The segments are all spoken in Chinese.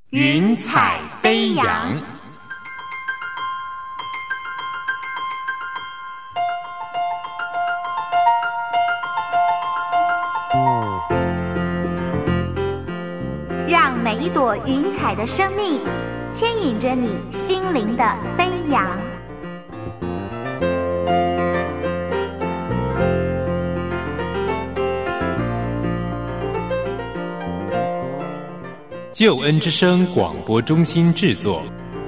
云彩飞扬。 让每一朵云彩的生命牵引着你心灵的飞扬。 救恩之声广播中心制作。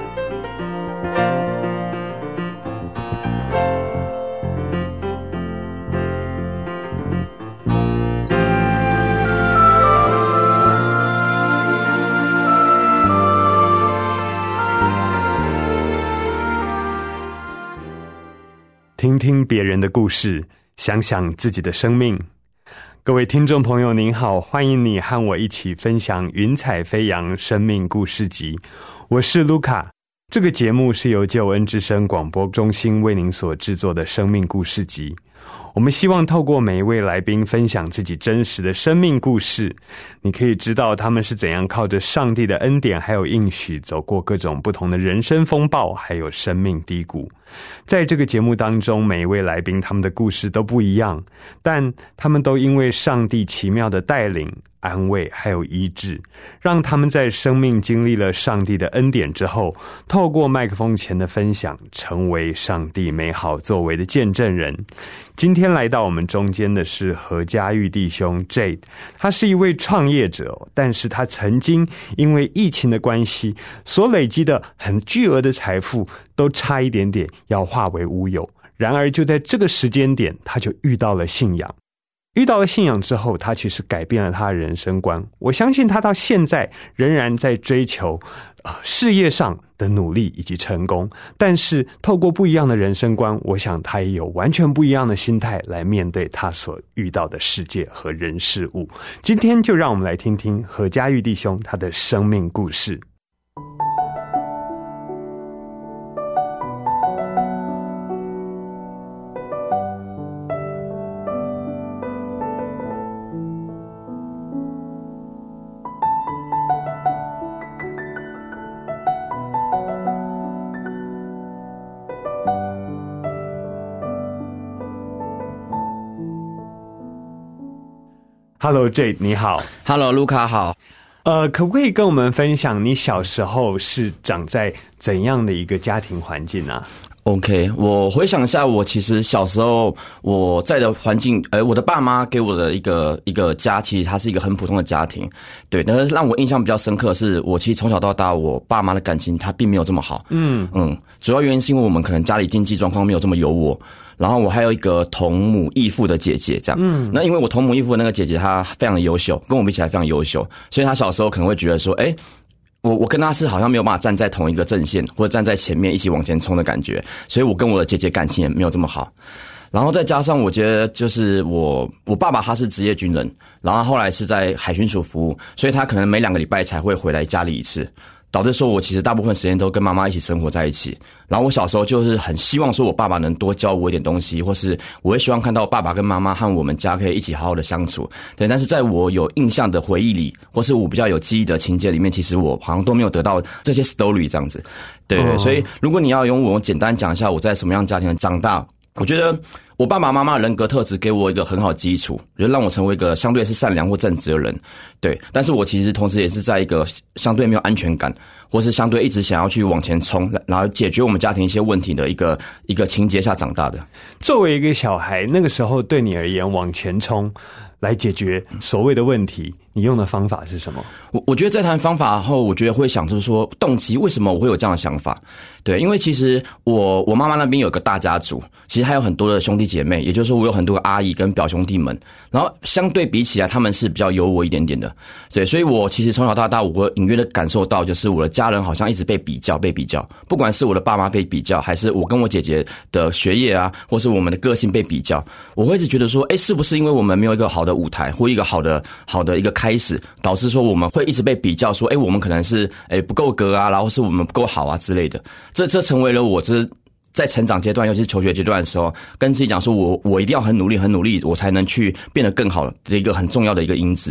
听听别人的故事，想想自己的生命。各位听众朋友您好，欢迎你和我一起分享云彩飞扬生命故事集。我是卢卡，这个节目是由救恩之声广播中心为您所制作的生命故事集。我们希望透过每一位来宾分享自己真实的生命故事，你可以知道他们是怎样靠着上帝的恩典还有应许走过各种不同的人生风暴还有生命低谷。在这个节目当中，每一位来宾他们的故事都不一样，但他们都因为上帝奇妙的带领、安慰还有医治，让他们在生命经历了上帝的恩典之后，透过麦克风前的分享，成为上帝美好作为的见证人。今天来到我们中间的是何家玉弟兄 Jade， 他是一位创业者，但是他曾经因为疫情的关系，所累积的很巨额的财富都差一点点要化为乌有。然而就在这个时间点，他就遇到了信仰。遇到了信仰之后，他其实改变了他的人生观。我相信他到现在仍然在追求事业上的努力以及成功，但是透过不一样的人生观，我想他也有完全不一样的心态来面对他所遇到的世界和人事物。今天就让我们来听听何家玉弟兄他的生命故事。Hello Jade， 你好。 Hello 卢卡好。 可不可以跟我们分享你小时候是长在怎样的一个家庭环境啊 ？OK， 我回想一下，我其实小时候我在的环境，我的爸妈给我的一个家，其实它是一个很普通的家庭，对。但是让我印象比较深刻的是，我其实从小到大，我爸妈的感情它并没有这么好。主要原因是因为我们可能家里经济状况没有这么优渥。然后我还有一个同母异父的姐姐，这样。那因为我同母异父的那个姐姐她非常的优秀，跟我比起来非常优秀，所以她小时候可能会觉得说，我跟她是好像没有办法站在同一个阵线，或者站在前面一起往前冲的感觉，所以我跟我的姐姐感情也没有这么好。然后再加上我觉得就是我爸爸他是职业军人，然后后来是在海巡署服务，所以他可能每2个礼拜才会回来家里一次。导致说我其实大部分时间都跟妈妈一起生活在一起，然后我小时候就是很希望说我爸爸能多教我一点东西，或是我会希望看到爸爸跟妈妈和我们家可以一起好好的相处。对，但是在我有印象的回忆里，或是我比较有记忆的情节里面，其实我好像都没有得到这些 story 这样子。对，所以如果你要用我简单讲一下我在什么样的家庭长大，我觉得我爸爸妈妈的人格特质给我一个很好的基础，就让我成为一个相对是善良或正直的人。对，但是我其实同时也是在一个相对没有安全感，或是相对一直想要去往前冲，然后解决我们家庭一些问题的一个情节下长大的。 作为一个小孩，那个时候对你而言，往前冲来解决所谓的问题，你用的方法是什么？ 我觉得在谈方法后，我觉得会想就是说动机，为什么我会有这样的想法？对，因为其实我妈妈那边有个大家族，其实还有很多的兄弟姐妹，也就是说我有很多个阿姨跟表兄弟们，然后相对比起来，他们是比较优我一点点的。对，所以我其实从小到大，我会隐约的感受到，就是我的家人好像一直被比较，不管是我的爸妈被比较，还是我跟我姐姐的学业啊，或是我们的个性被比较，我会一直觉得说，是不是因为我们没有一个好的舞台或一个好的一个开始，导致说我们会一直被比较说，我们可能是不够格啊，然后是我们不够好啊之类的。这成为了我在成长阶段，尤其是求学阶段的时候，跟自己讲说我一定要很努力，我才能去变得更好的一个很重要的一个因子，这样。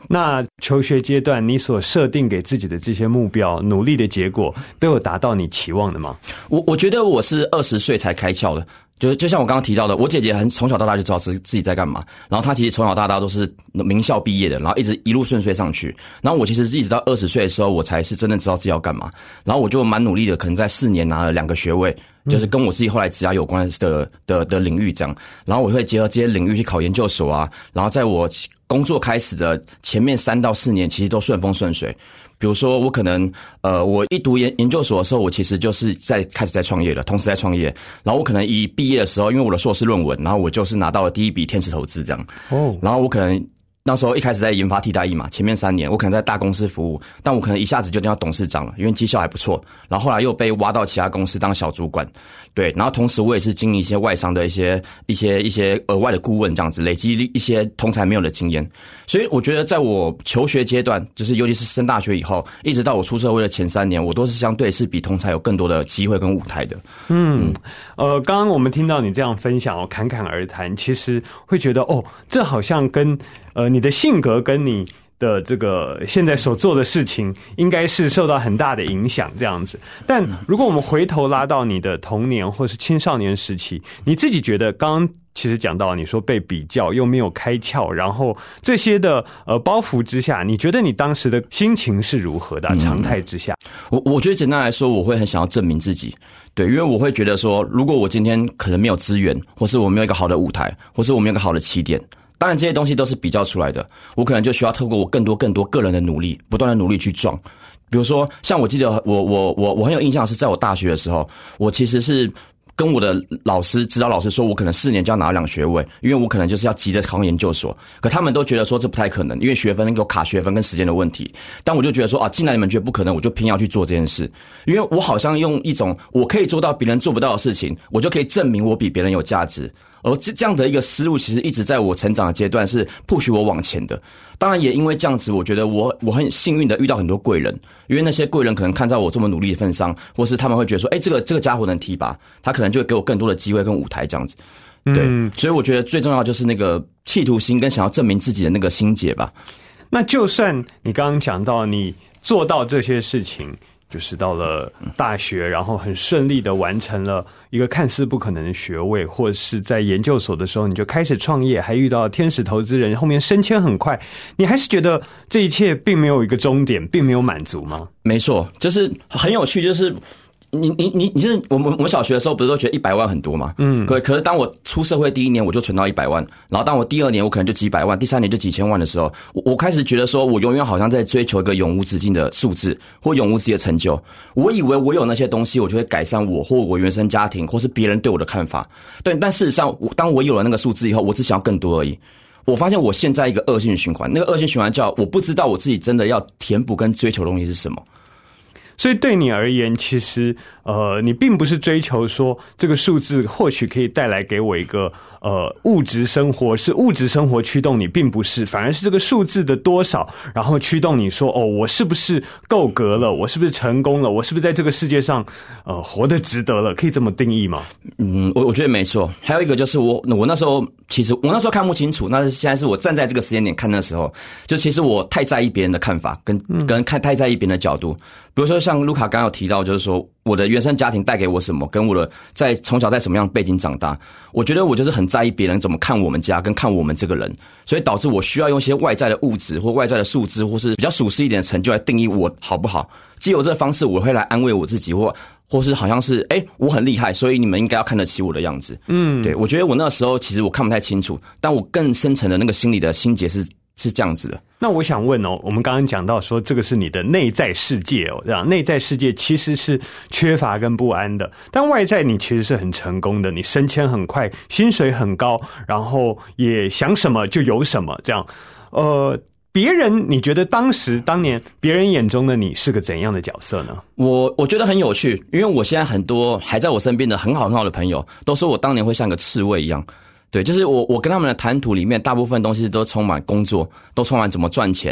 那求学阶段你所设定给自己的这些目标，努力的结果都有达到你期望的吗？ 我觉得我是20岁才开窍的。就像我刚刚提到的，我姐姐从小到大就知道自己在干嘛，然后她其实从小到大都是名校毕业的，然后一路顺遂上去。然后我其实一直到20岁的时候，我才是真的知道自己要干嘛。然后我就蛮努力的，可能在4年拿了2个学位，就是跟我自己后来职涯有关的领域这样。然后我会结合这些领域去考研究所啊，然后在我工作开始的前面3到4年，其实都顺风顺水。比如说我可能我一读研究所的时候，我其实就是开始在创业了，同时在创业。然后我可能一毕业的时候，因为我的硕士论文，然后我就是拿到了第一笔天使投资这样。然后我可能那时候一开始在研发替代役嘛，前面3年我可能在大公司服务，但我可能一下子就当董事长了，因为绩效还不错。然后后来又被挖到其他公司当小主管，对。然后同时我也是经营一些外商的一些额外的顾问这样子，累积一些同才没有的经验。所以我觉得在我求学阶段，就是尤其是升大学以后，一直到我出社会的前3年，我都是相对是比同才有更多的机会跟舞台的。 刚刚我们听到你这样分享侃侃而谈，其实会觉得这好像跟你的性格跟你的这个现在所做的事情应该是受到很大的影响这样子。但如果我们回头拉到你的童年或是青少年时期，你自己觉得刚刚其实讲到你说被比较又没有开窍，然后这些的包袱之下，你觉得你当时的心情是如何的常态之下？ 我觉得简单来说，我会很想要证明自己。对，因为我会觉得说，如果我今天可能没有资源，或是我没有一个好的舞台，或是我没有一个好的起点，当然这些东西都是比较出来的，我可能就需要透过我更多个人的努力，不断的努力去撞。比如说像我记得我很有印象是在我大学的时候，我其实是跟我的指导老师说，我可能4年就要拿2个学位，因为我可能就是要急着考上研究所。可他们都觉得说这不太可能，因为学分有卡学分跟时间的问题。但我就觉得说既然你们觉得不可能，我就偏要去做这件事，因为我好像用一种我可以做到别人做不到的事情，我就可以证明我比别人有价值。而这样的一个思路，其实一直在我成长的阶段是 push 我往前的。当然也因为这样子，我觉得我很幸运的遇到很多贵人，因为那些贵人可能看在我这么努力的份上，或是他们会觉得说，这个家伙能提拔，他可能就会给我更多的机会跟舞台这样子。对，所以我觉得最重要就是那个企图心跟想要证明自己的那个心结吧。 那就算你刚刚讲到你做到这些事情，就是到了大学，然后很顺利的完成了一个看似不可能的学位，或者是在研究所的时候你就开始创业，还遇到天使投资人，后面升迁很快，你还是觉得这一切并没有一个终点，并没有满足吗？ 没错，就是很有趣，就是你是我们小学的时候不是都觉得100万很多吗？可是当我出社会第1年我就存到100万，然后当我第2年我可能就几百万，第3年就几千万的时候，我开始觉得说我永远好像在追求一个永无止境的数字或永无止境的成就。我以为我有那些东西，我就会改善我或我原生家庭或是别人对我的看法。对，但事实上当我有了那个数字以后，我只想要更多而已。我发现我现在一个恶性循环，那个恶性循环叫我不知道我自己真的要填补跟追求的东西是什么。 所以对你而言，其实你并不是追求说这个数字或许可以带来给我一个物质生活，是物质生活驱动你，并不是，反而是这个数字的多少，然后驱动你说我是不是够格了，我是不是成功了，我是不是在这个世界上活得值得了，可以这么定义吗？ 我觉得没错。还有一个就是我那时候其实我那时候看不清楚，那是现在是我站在这个时间点看的时候，就其实我太在意别人的看法，跟太在意别人的角度。比如说像卢卡刚刚有提到，就是说我的原生家庭带给我什么，跟我的从小在什么样的背景长大，我觉得我就是很在意别人怎么看我们家跟看我们这个人，所以导致我需要用一些外在的物质或外在的数字或是比较属实一点的成就来定义我好不好。藉由这个方式，我会来安慰我自己，或是好像是我很厉害，所以你们应该要看得起我的样子。对，我觉得我那时候其实我看不太清楚，但我更深层的那个心理的心结是这样子的。 那我想问我们刚刚讲到说这个是你的内在世界这样内在世界其实是缺乏跟不安的，但外在你其实是很成功的，你升迁很快，薪水很高，然后也想什么就有什么这样。别人你觉得当年别人眼中的你是个怎样的角色呢？ 我觉得很有趣，因为我现在很多还在我身边的很好的朋友都说我当年会像个刺猬一样。对，就是我跟他们的谈吐里面，大部分东西都充满工作，都充满怎么赚钱，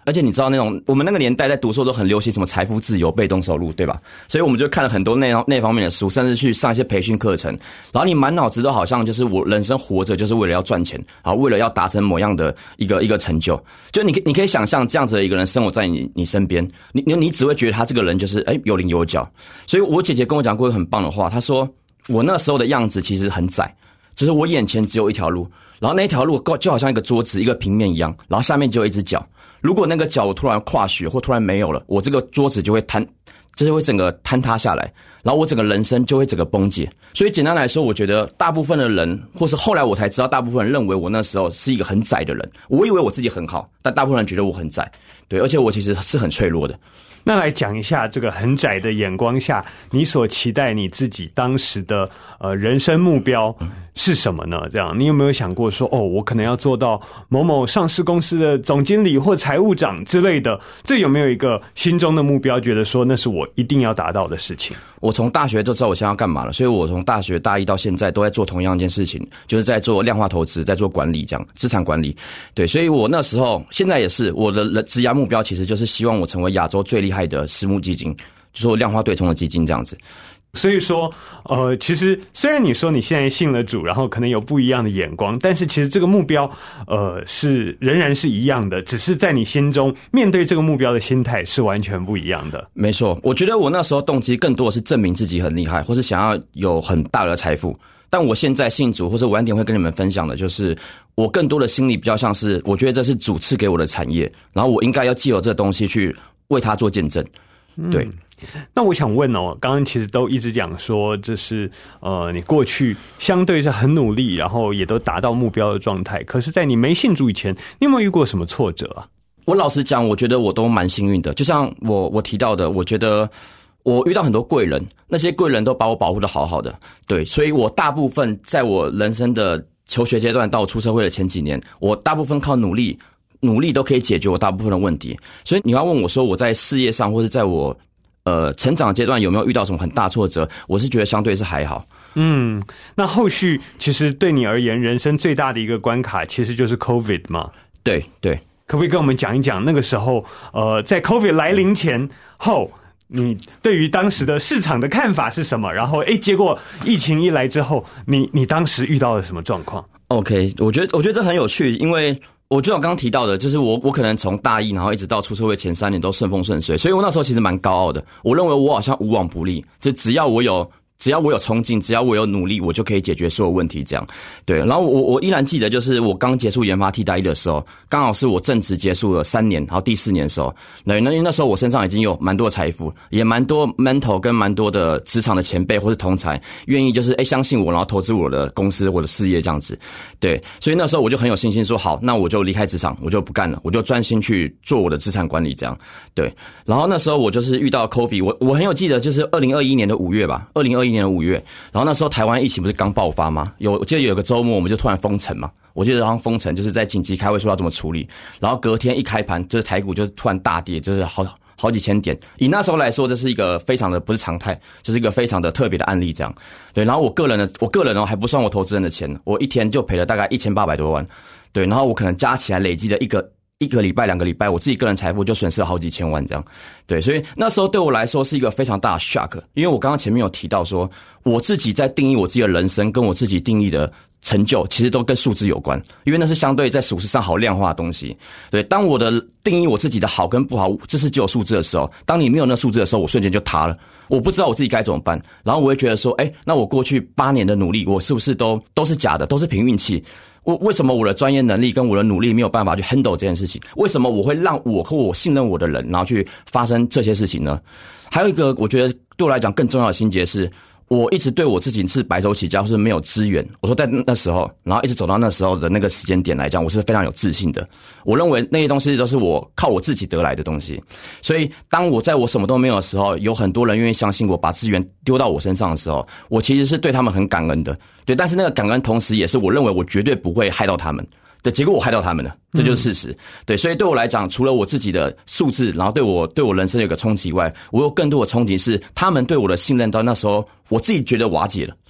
而且你知道那种我们那个年代在读书都很流行什么财富自由、被动收入，对吧？所以我们就看了很多那方面的书，甚至去上一些培训课程。然后你满脑子都好像就是我人生活着就是为了要赚钱，啊，为了要达成某样的一个成就。就你可以想象这样子的一个人生活在你身边，你只会觉得他这个人就是有棱有角。所以我姐姐跟我讲过一个很棒的话，她说我那时候的样子其实很窄，就是我眼前只有一条路。然后那条路就好像一个桌子一个平面一样，然后下面就有一只脚。如果那个脚我突然跨血或突然没有了，我这个桌子就会整个坍塌下来，然后我整个人生就会整个崩解。所以简单来说，我觉得大部分的人，或是后来我才知道，大部分人认为我那时候是一个很窄的人。我以为我自己很好，但大部分人觉得我很窄，对，而且我其实是很脆弱的。 那来讲一下这个很窄的眼光下，你所期待你自己当时的人生目标是什么呢？这样，你有没有想过说，我可能要做到某某上市公司的总经理或财务长之类的？这有没有一个心中的目标，觉得说那是我一定要达到的事情？ 我从大学就知道我现在要干嘛了，所以我从大学大一到现在都在做同样一件事情，就是在做量化投资，在做管理，这样资产管理。对，所以我那时候现在也是我的职业目标，其实就是希望我成为亚洲最厉害的私募基金，就做量化对冲的基金这样子。 所以说，其实虽然你说你现在信了主，然后可能有不一样的眼光，但是其实这个目标，仍然是一样的，只是在你心中面对这个目标的心态是完全不一样的。 没错，我觉得我那时候动机更多的是证明自己很厉害，或是想要有很大的财富。但我现在信主，或是晚点会跟你们分享的，就是我更多的心理比较像是，我觉得这是主赐给我的产业，然后我应该要藉由这个东西去为它做见证。对。 那我想问刚刚其实都一直讲说这是你过去相对是很努力，然后也都达到目标的状态，可是在你没信主以前，你有没有遇过什么挫折啊？ 我老实讲，我觉得我都蛮幸运的，就像我提到的，我觉得我遇到很多贵人，那些贵人都把我保护得好好的。对，所以我大部分在我人生的求学阶段到我出社会的前几年，我大部分靠努力都可以解决我大部分的问题。所以你要问我说我在事业上或是在我成长阶段有没有遇到什么很大挫折，我是觉得相对是还好。 那后续其实对你而言人生最大的一个关卡其实就是 COVID 嘛。 对， 可不可以跟我们讲一讲那个时候在 COVID 来临前后，你对于当时的市场的看法是什么？然后结果疫情一来之后，你当时遇到了什么状况？ OK， 我觉得这很有趣，因为我就像刚刚提到的，就是我可能从大一然后一直到出社会前3年都顺风顺水，所以我那时候其实蛮高傲的，我认为我好像无往不利，就只要我有冲劲，只要我有努力，我就可以解决所有问题这样。对，然后我依然记得，就是我刚结束研发替代役的时候，刚好是我正职结束了3年，然后第4年的时候，那时候我身上已经有蛮多的财富，也蛮多 mentor 跟蛮多的职场的前辈或是同才愿意就是相信我，然后投资我的公司我的事业这样子。对，所以那时候我就很有信心说好，那我就离开职场，我就不干了，我就专心去做我的资产管理这样。对，然后那时候我就是遇到 COVID， 我很有记得，就是2021年的5月吧，2021年的5月，然后那时候台湾疫情不是刚爆发吗？我记得有个周末我们就突然封城嘛，我记得好像封城就是在紧急开会说要怎么处理，然后隔天一开盘就是台股就突然大跌，就是好几千点。以那时候来说，这是一个非常的不是常态，就是一个非常的特别的案例这样。对，然后我个人还不算我投资人的钱，我一天就赔了大概1800多万。对，然后我可能加起来累积的一个礼拜2个礼拜，我自己个人财富就损失了好几千万这样。对，所以那时候对我来说是一个非常大的 shock， 因为我刚刚前面有提到说，我自己在定义我自己的人生跟我自己定义的成就其实都跟数字有关，因为那是相对在数字上好量化的东西。对，当我的定义我自己的好跟不好这是只有数字的时候，当你没有那数字的时候，我瞬间就塌了，我不知道我自己该怎么办，然后我会觉得说那我过去8年的努力我是不是都是假的，都是凭运气？为什么我的专业能力跟我的努力没有办法去 handle 这件事情？为什么我会让我和我信任我的人然后去发生这些事情呢？还有一个我觉得对我来讲更重要的心结是，我一直对我自己是白手起家或是没有资源，我说在那时候，然后一直走到那时候的那个时间点来讲，我是非常有自信的。我认为那些东西都是我靠我自己得来的东西，所以当我在我什么都没有的时候，有很多人愿意相信我，把资源丢到我身上的时候，我其实是对他们很感恩的。对，但是那个感恩同时也是我认为我绝对不会害到他们的结果，我害到他们了，这就是事实。对，所以对我来讲，除了我自己的数字，然后对我人生有个冲击以外，我有更多的冲击是他们对我的信任到那时候我自己觉得瓦解了。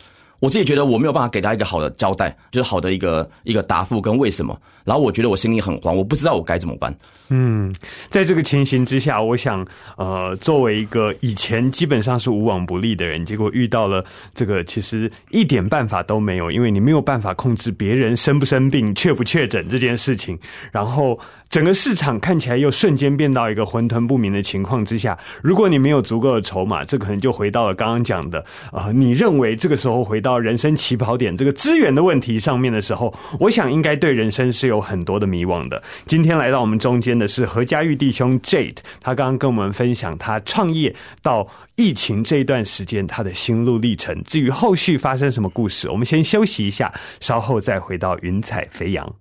我自己觉得我没有办法给他一个好的交代，就是好的一个答复跟为什么，然后我觉得我心里很慌，我不知道我该怎么办。 在这个情形之下，我想作为一个以前基本上是无往不利的人，结果遇到了这个其实一点办法都没有，因为你没有办法控制别人生不生病、确不确诊这件事情，然后整个市场看起来又瞬间变到一个混沌不明的情况之下，如果你没有足够的筹码，这可能就回到了刚刚讲的你认为这个时候回到人生起跑点这个资源的问题上面的时候，我想应该对人生是有很多的迷惘的。今天来到我们中间的是何嘉玉弟兄 Jade， 他刚刚跟我们分享他创业到疫情这一段时间他的心路历程，至于后续发生什么故事，我们先休息一下，稍后再回到云彩飞扬。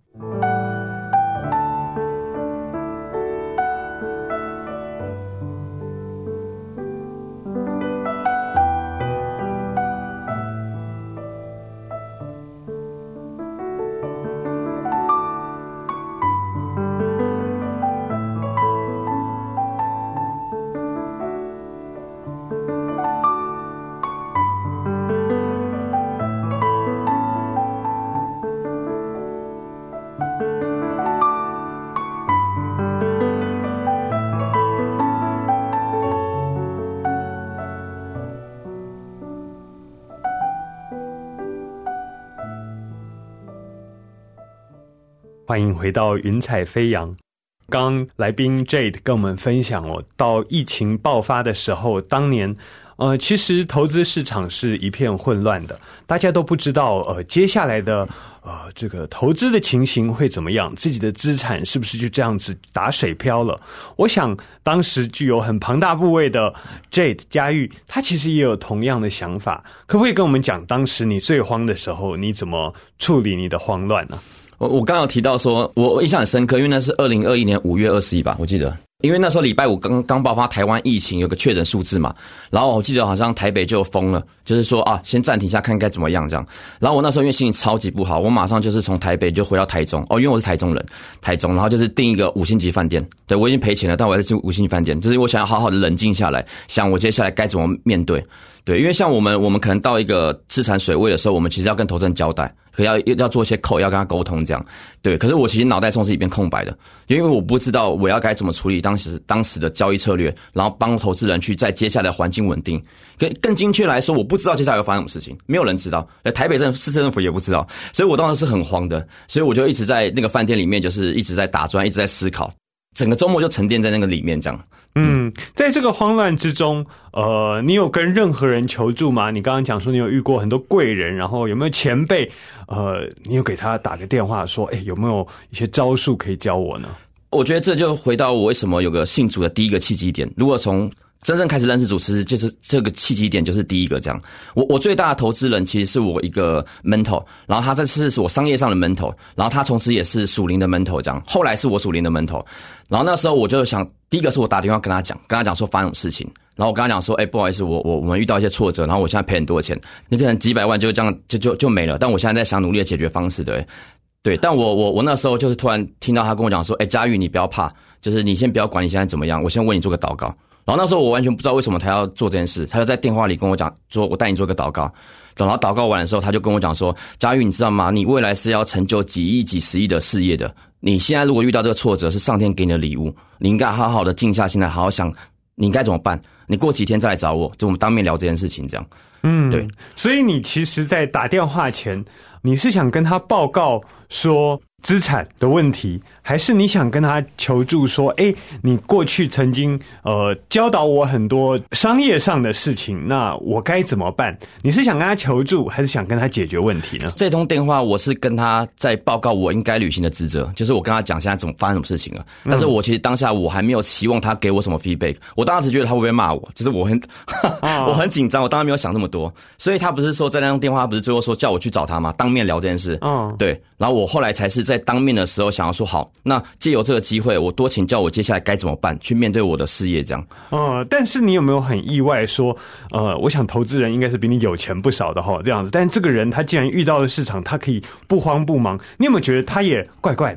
欢迎回到云彩飞扬。刚来宾 Jade 跟我们分享到疫情爆发的时候，当年其实投资市场是一片混乱的，大家都不知道接下来的这个投资的情形会怎么样，自己的资产是不是就这样子打水漂了。我想当时具有很庞大部位的 Jade 嘉玉，他其实也有同样的想法，可不可以跟我们讲当时你最慌的时候，你怎么处理你的慌乱呢？ 我刚刚有提到说，我印象很深刻，因为那是2021年5月21吧，我记得。因为那时候礼拜五刚爆发台湾疫情，有个确诊数字嘛，然后我记得好像台北就封了，就是说先暂停一下看该怎么样这样。然后我那时候因为心情超级不好，我马上就是从台北就回到台中，因为我是台中人，然后就是订一个5星级饭店。对，我已经赔钱了，但我还是进5星级饭店，就是我想要好好的冷静下来，想我接下来该怎么面对。对，因为像我们可能到一个资产水位的时候，我们其实要跟投资人交代，可要做一些扣，要跟他沟通这样。对，可是我其实脑袋中是一片空白的，因为我不知道我要该怎么处理当时的交易策略，然后帮投资人去在接下来环境稳定。更精确来说，我不知道接下来会发生什么事情，没有人知道，台北市政府也不知道，所以我当时是很慌的，所以我就一直在那个饭店里面，就是一直在打转，一直在思考。整个周末就沉淀在那个里面，这样。 在这个慌乱之中，你有跟任何人求助吗？你刚刚讲说你有遇过很多贵人，然后有没有前辈？你有给他打个电话说，有没有一些招数可以教我呢？ 我觉得这就回到我为什么有个信主的第一个契机点。如果从真正开始认识主，其实就是这个契机点就是第一个这样。我最大的投资人其实是我一个 mentor， 然后他这是我商业上的 mentor， 然后他从此也是属灵的 mentor 这样。后来是我属灵的 mentor， 然后那时候我就想，第一个是我打电话跟他讲说发生什么事情，然后我跟他讲说，不好意思，我们遇到一些挫折，然后我现在赔很多钱，你可能几百万就这样就没了，但我现在在想努力的解决方式，对，但我那时候就是突然听到他跟我讲说，嘉玉你不要怕，就是你先不要管你现在怎么样，我先为你做个祷告。然后那时候我完全不知道为什么他要做这件事，他就在电话里跟我讲说，我带你做个祷告。然后祷告完的时候，他就跟我讲说，嘉玉你知道吗？你未来是要成就几亿几十亿的事业的，你现在如果遇到这个挫折是上天给你的礼物，你应该好好的静下心来，好好想你应该怎么办，你过几天再来找我，就我们当面聊这件事情这样。对。 所以你其实在打电话前，你是想跟他报告说资产的问题，还是你想跟他求助说，你过去曾经教导我很多商业上的事情，那我该怎么办？你是想跟他求助，还是想跟他解决问题呢？ 这通电话我是跟他在报告我应该履行的职责，就是我跟他讲现在怎么发生什么事情了。但是我其实当下我还没有期望他给我什么 feedback， 我当时觉得他会不会骂我，就是我很紧张，我当然没有想那么多。所以他不是说在那通电话不是最后说叫我去找他吗？当面聊这件事。对。然后我后来才是在当面的时候想要说，好，那借由这个机会，我多请教我接下来该怎么办，去面对我的事业这样。 但是你有没有很意外说，我想投资人应该是比你有钱不少的这样子，但这个人他既然遇到了市场，他可以不慌不忙，你有没有觉得他也怪怪的？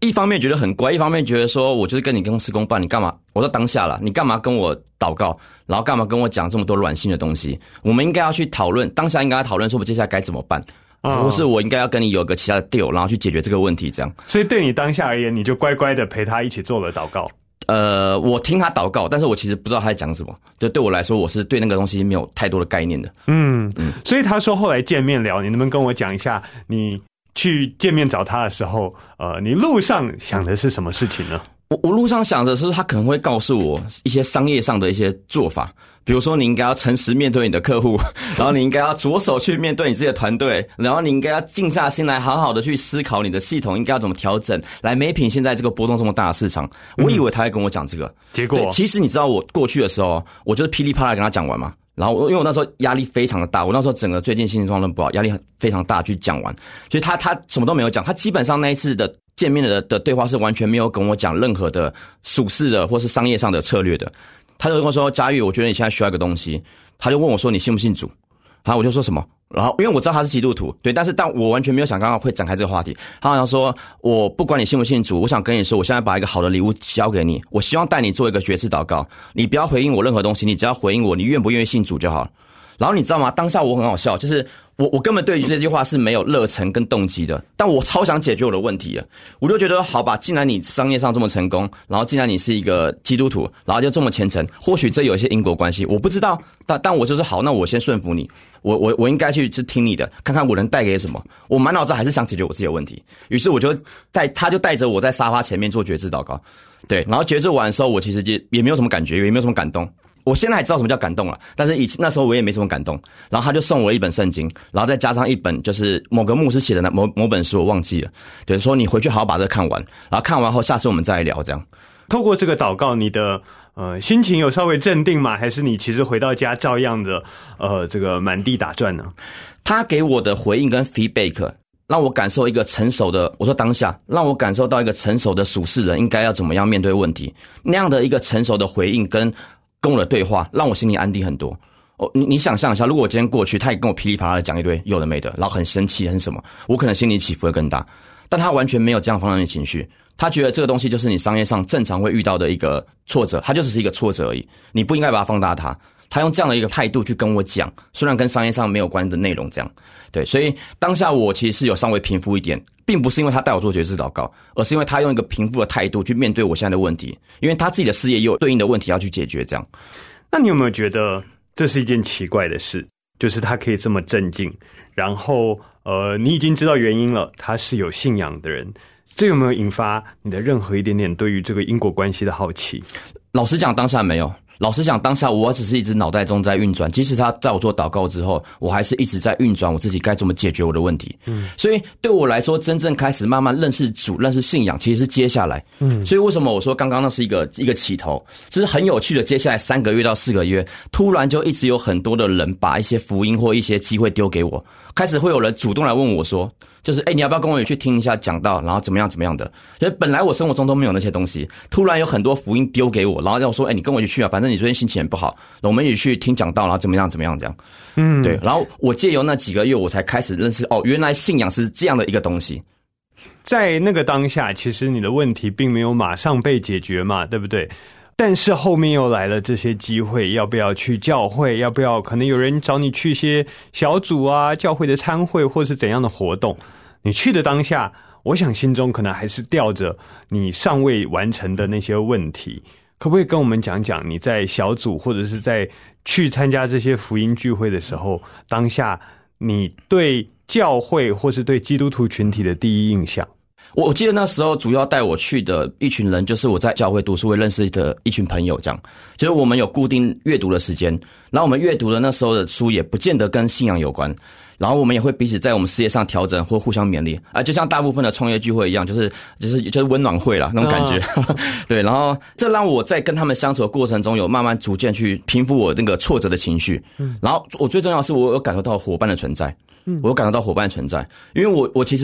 一方面觉得很乖，一方面觉得说我就是跟你公事公办，你干嘛？我说当下啦，你干嘛跟我祷告，然后干嘛跟我讲这么多软性的东西？我们应该要去讨论，当下应该要讨论说我们接下来该怎么办。或是我应该要跟你有个其他的 deal， 然后去解决这个问题，这样。 所以对你当下而言，你就乖乖的陪他一起做了祷告。 我听他祷告，但是我其实不知道他在讲什么。就对我来说，我是对那个东西没有太多的概念的。 所以他说后来见面聊，你能不能跟我讲一下，你去见面找他的时候，你路上想的是什么事情呢？ 我路上想的是，他可能会告诉我一些商业上的一些做法。比如说，你应该要诚实面对你的客户，然后你应该要着手去面对你自己的团队，然后你应该要静下心来，好好的去思考你的系统应该要怎么调整，来美品现在这个波动这么大的市场。我以为他会跟我讲这个， 结果其实你知道我过去的时候，我就是噼里啪啦跟他讲完嘛。然后因为我那时候压力非常的大，我那时候整个最近心情状况不好，压力非常大，去讲完，所以他什么都没有讲，他基本上那一次的见面的对话是完全没有跟我讲任何的属事的或是商业上的策略的。他就跟我说：“佳玉，我觉得你现在需要一个东西。”他就问我说：“你信不信主？”然后我就说什么？然后因为我知道他是基督徒，对，但我完全没有想刚刚会展开这个话题。他好像说：“我不管你信不信主，我想跟你说，我现在把一个好的礼物交给你，我希望带你做一个决志祷告。你不要回应我任何东西，你只要回应我，你愿不愿意信主就好。”然后你知道吗？当下我很好笑，就是我根本对于这句话是没有热忱跟动机的，但我超想解决我的问题了。我就觉得好吧，既然你商业上这么成功，然后既然你是一个基督徒，然后就这么虔诚，或许这有一些因果关系，我不知道，但我就是好，那我先顺服你，我应该去听你的，看看我能带给什么。我满脑子还是想解决我自己的问题，于是他就带着我在沙发前面做决志祷告，对，然后决志完的时候，我其实也没有什么感觉，也没有什么感动。我现在还知道什么叫感动了，但是那时候我也没什么感动。然后他就送我一本圣经，然后再加上一本就是某个牧师写的某本书，我忘记了。对，说你回去好好把这个看完，然后看完后下次我们再来聊这样。 透过这个祷告，你的心情有稍微镇定吗？还是你其实回到家照样的这个满地打转呢？ 他给我的回应跟 feedback。让我感受一个成熟的，我说当下，让我感受到一个成熟的属世人应该要怎么样面对问题，那样的一个成熟的回应跟我的对话，让我心里安定很多。你想象一下，如果我今天过去，他也跟我噼里啪啦的讲一堆有的没的，然后很生气，很什么，我可能心里起伏会更大。但他完全没有这样方面的情绪，他觉得这个东西就是你商业上正常会遇到的一个挫折，它就只是一个挫折而已，你不应该把它放大它。他用这样的一个态度去跟我讲，虽然跟商业上没有关的内容，这样对，所以当下我其实是有稍微平复一点，并不是因为他带我做决志祷告，而是因为他用一个平复的态度去面对我现在的问题，因为他自己的事业也有对应的问题要去解决，这样。 那你有没有觉得这是一件奇怪的事？就是他可以这么镇静，然后你已经知道原因了，他是有信仰的人，这有没有引发你的任何一点点对于这个因果关系的好奇？ 老实讲，当下没有。老实讲，当下我只是一直脑袋中在运转，即使他带我做祷告之后，我还是一直在运转我自己该怎么解决我的问题。所以对我来说，真正开始慢慢认识主、认识信仰，其实是接下来。所以为什么我说刚刚那是一个起头，这是很有趣的。接下来3个月到4个月，突然就一直有很多的人把一些福音或一些机会丢给我，开始会有人主动来问我说，就是你要不要跟我去听一下讲道，然后怎么样怎么样的。所以本来我生活中都没有那些东西，突然有很多福音丢给我，然后要我说你跟我一起去啊，反正你昨天心情很不好，我们一起去听讲道，然后怎么样怎么样这样。对，然后我借由那几个月我才开始认识原来信仰是这样的一个东西。 在那个当下，其实你的问题并没有马上被解决嘛，对不对？但是后面又来了这些机会，要不要去教会，要不要可能有人找你去一些小组啊，教会的参会或是怎样的活动，你去的当下，我想心中可能还是吊着你尚未完成的那些问题。可不可以跟我们讲讲你在小组或者是在去参加这些福音聚会的时候，当下你对教会或是对基督徒群体的第一印象？ 我记得那时候主要带我去的一群人，就是我在教会读书会认识的一群朋友，这样。就是我们有固定阅读的时间，然后我们阅读的那时候的书也不见得跟信仰有关，然后我们也会彼此在我们事业上调整或互相勉励啊，就像大部分的创业聚会一样，就是温暖会啦那种感觉。对，然后这让我在跟他们相处的过程中，有慢慢逐渐去平复我那个挫折的情绪。然后我最重要的是，我有感受到伙伴的存在。我有感受到伙伴的存在，因为我其实到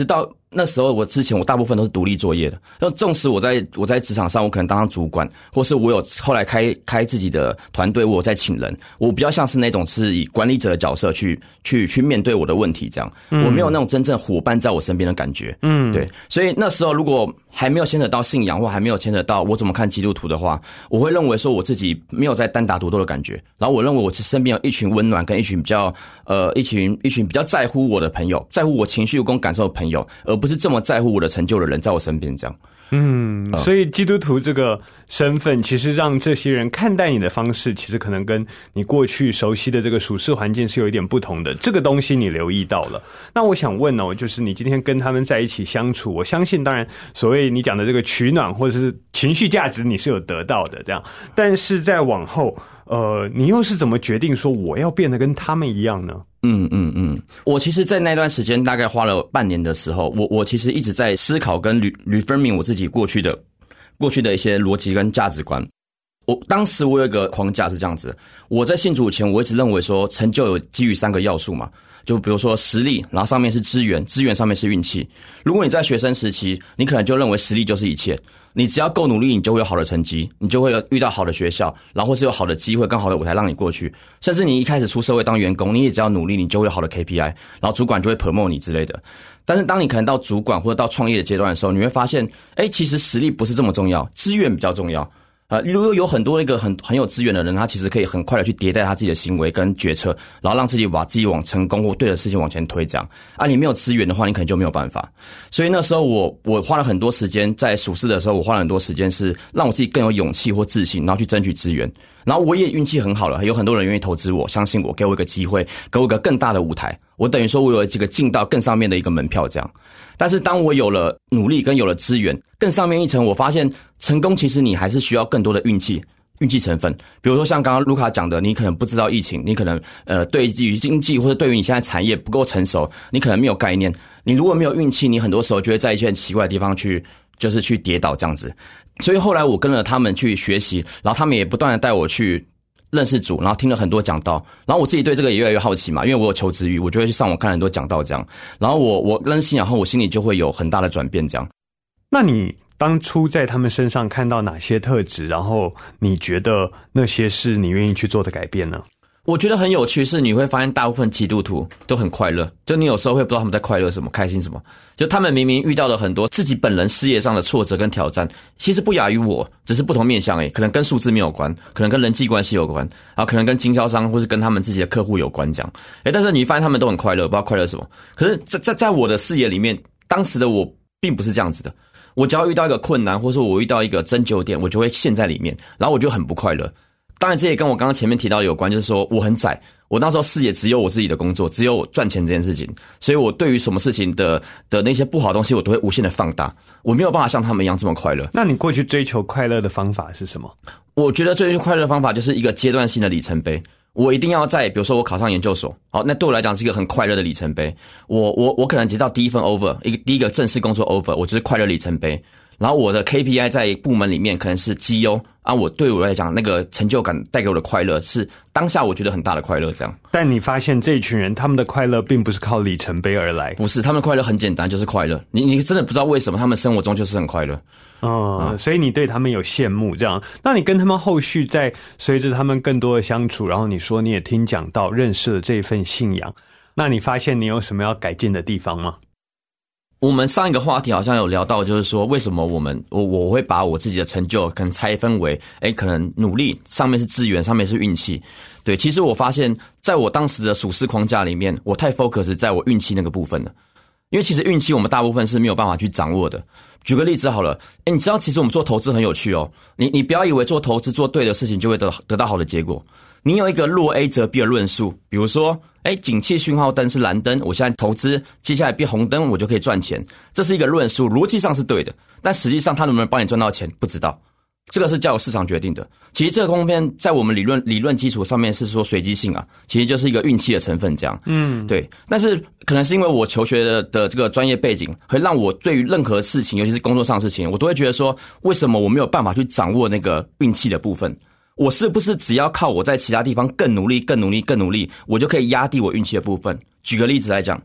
那时候我大部分都是独立作业的。那纵使我在职场上，我可能当主管，或是我有后来开自己的团队，我有在请人，我比较像是那种是以管理者的角色去面对我的问题这样。我没有那种真正伙伴在我身边的感觉。对。所以那时候如果还没有牵扯到信仰，或还没有牵扯到我怎么看基督徒的话，我会认为说我自己没有在单打独斗的感觉。然后我认为我身边有一群温暖跟一群比较比较在乎我的朋友，在乎我情绪跟感受的朋友，而不是这么在乎我的成就的人在我身边这样。 所以基督徒这个身份其实让这些人看待你的方式，其实可能跟你过去熟悉的这个属世环境是有一点不同的，这个东西你留意到了。那我想问哦，就是你今天跟他们在一起相处，我相信当然所谓你讲的这个取暖或者是情绪价值你是有得到的这样，但是在往后你又是怎么决定说我要变得跟他们一样呢？我其实在那段时间大概花了半年的时候，我其实一直在思考跟reframing我自己过去的一些逻辑跟价值观。当时我有一个框架是这样子，我在信主前我一直认为说成就有基于3个要素嘛，就比如说实力，然后上面是资源上面是运气。如果你在学生时期，你可能就认为实力就是一切，你只要够努力，你就会有好的成绩，你就会遇到好的学校，然后或是有好的机会跟好的舞台让你过去。甚至你一开始出社会当员工，你也只要努力，你就会有好的 KPI， 然后主管就会 promote 你之类的。但是当你可能到主管或者到创业的阶段的时候，你会发现，其实实力不是这么重要，资源比较重要。如果有很多一个很有资源的人，他其实可以很快的去迭代他自己的行为跟决策，然后让自己把自己往成功或对的事情往前推这样。你没有资源的话，你可能就没有办法。所以那时候我花了很多时间在属世的时候，我花了很多时间是让我自己更有勇气或自信，然后去争取资源。然后我也运气很好了，有很多人愿意投资我，相信我，给我一个机会，给我一个更大的舞台。我等于说我有这个进到更上面的一个门票这样。但是当我有了努力跟有了资源，更上面一层，我发现成功其实你还是需要更多的运气成分。比如说像刚刚卢卡讲的，你可能不知道疫情，你可能对于经济或者对于你现在产业不够成熟，你可能没有概念。你如果没有运气，你很多时候就会在一些很奇怪的地方去跌倒这样子。所以后来我跟了他们去学习，然后他们也不断的带我去认识主，然后听了很多讲道，然后我自己对这个也越来越好奇嘛，因为我有求知欲，我就会去上网看很多讲道这样。然后我认识信仰后，我心里就会有很大的转变这样。那你当初在他们身上看到哪些特质，然后你觉得那些是你愿意去做的改变呢？ 我觉得很有趣是你会发现大部分基督徒都很快乐，就你有时候会不知道他们在快乐什么，开心什么。就他们明明遇到了很多自己本人事业上的挫折跟挑战，其实不亚于我，只是不同面向可能跟数字没有关，可能跟人际关系有关，可能跟经销商或是跟他们自己的客户有关这样。但是你发现他们都很快乐，不知道快乐什么。可是在我的视野里面，当时的我并不是这样子的。我只要遇到一个困难，或者说我遇到一个针灸点，我就会陷在里面，然后我就很不快乐。当然这也跟我刚刚前面提到的有关，就是说我很窄，我那时候视野只有我自己的工作，只有我赚钱这件事情，所以我对于什么事情的那些不好的东西，我都会无限的放大，我没有办法像他们一样这么快乐。 那你过去追求快乐的方法是什么？ 我觉得追求快乐的方法就是一个阶段性的里程碑。我一定要在，比如说我考上研究所，好，那对我来讲是一个很快乐的里程碑。我可能接到第一份 offer， 第一个正式工作 offer， 我就是快乐里程碑。然后我的 KPI 在部门里面可能是绩优啊，对我来讲那个成就感带给我的快乐是当下我觉得很大的快乐这样。 但你发现这一群人他们的快乐并不是靠里程碑而来。 不是，他们的快乐很简单，就是快乐。你真的不知道为什么他们生活中就是很快乐。 所以你对他们有羡慕这样。那你跟他们后续在随着他们更多的相处，然后你说你也听讲到认识了这一份信仰，那你发现你有什么要改进的地方吗？ 我们上一个话题好像有聊到，就是说为什么我会把我自己的成就可能拆分为可能努力上面是资源，上面是运气。对，其实我发现在我当时的属世框架里面，我太 focus 在我运气那个部分了。因为其实运气我们大部分是没有办法去掌握的。举个例子好了，你知道其实我们做投资很有趣哦。你不要以为做投资做对的事情就会得到好的结果。你有一个若 A 则 B 的论述，比如说景气讯号灯是蓝灯，我现在投资，接下来变红灯，我就可以赚钱。这是一个论述，逻辑上是对的，但实际上它能不能帮你赚到钱不知道。这个是交由市场决定的。其实这个空间在我们理论基础上面是说随机性啊，其实就是一个运气的成分这样。对。但是可能是因为我求学的这个专业背景，会让我对于任何事情，尤其是工作上的事情，我都会觉得说，为什么我没有办法去掌握那个运气的部分？我是不是只要靠我在其他地方更努力，我就可以压低我运气的部分？举个例子来讲，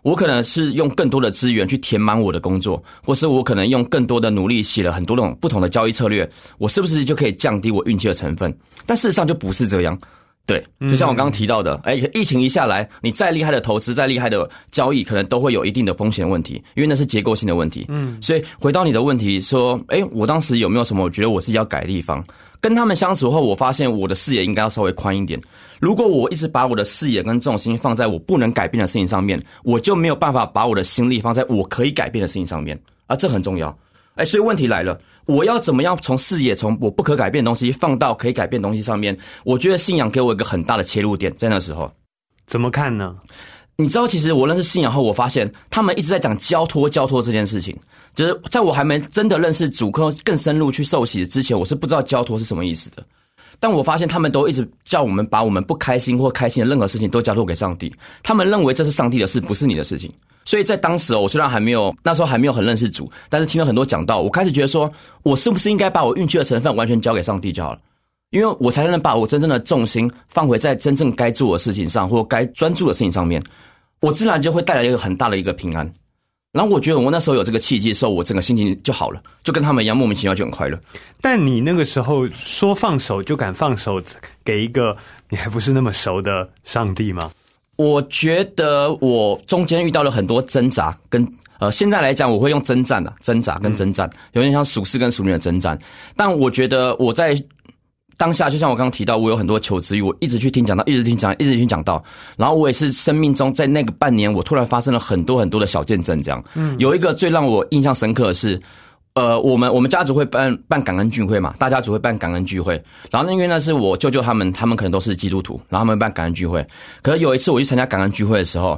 我可能是用更多的资源去填满我的工作，或是我可能用更多的努力写了很多种不同的交易策略，我是不是就可以降低我运气的成分？但事实上就不是这样。对，就像我刚刚提到的，疫情一下来，你再厉害的投资，再厉害的交易，可能都会有一定的风险问题，因为那是结构性的问题。所以回到你的问题说，我当时有没有什么我觉得我自己要改的地方？跟他们相处后，我发现我的视野应该要稍微宽一点。如果我一直把我的视野跟重心放在我不能改变的事情上面，我就没有办法把我的心力放在我可以改变的事情上面啊，这很重要。所以问题来了，我要怎么样从视野从我不可改变的东西放到可以改变的东西上面？我觉得信仰给我一个很大的切入点，在那时候。 怎么看呢？ 你知道，其实我认识信仰后，我发现他们一直在讲交托这件事情。就是在我还没真的认识主更深入去受洗之前，我是不知道交托是什么意思的。但我发现他们都一直叫我们把我们不开心或开心的任何事情都交托给上帝，他们认为这是上帝的事，不是你的事情。所以在当时我虽然那时候还没有很认识主，但是听了很多讲道，我开始觉得说，我是不是应该把我运气的成分完全交给上帝就好了？因为我才能把我真正的重心放回在真正该做的事情上，或该专注的事情上面，我自然就会带来一个很大的一个平安。然后我觉得我那时候有这个契机的时候，我整个心情就好了，就跟他们一样莫名其妙就很快乐。 但你那个时候说放手就敢放手给一个你还不是那么熟的上帝吗？ 我觉得我中间遇到了很多挣扎跟现在来讲我会用挣扎跟征战，有点像属世跟属灵的征战。但我觉得我在当下，就像我刚刚提到，我有很多求知欲，我一直去听讲道，一直听讲道。然后我也是生命中在那个半年，我突然发生了很多很多的小见证，这样。有一个最让我印象深刻的是，我们家族会办感恩聚会嘛，大家族会办感恩聚会。然后因为那是我舅舅他们可能都是基督徒，然后他们办感恩聚会。可是有一次我去参加感恩聚会的时候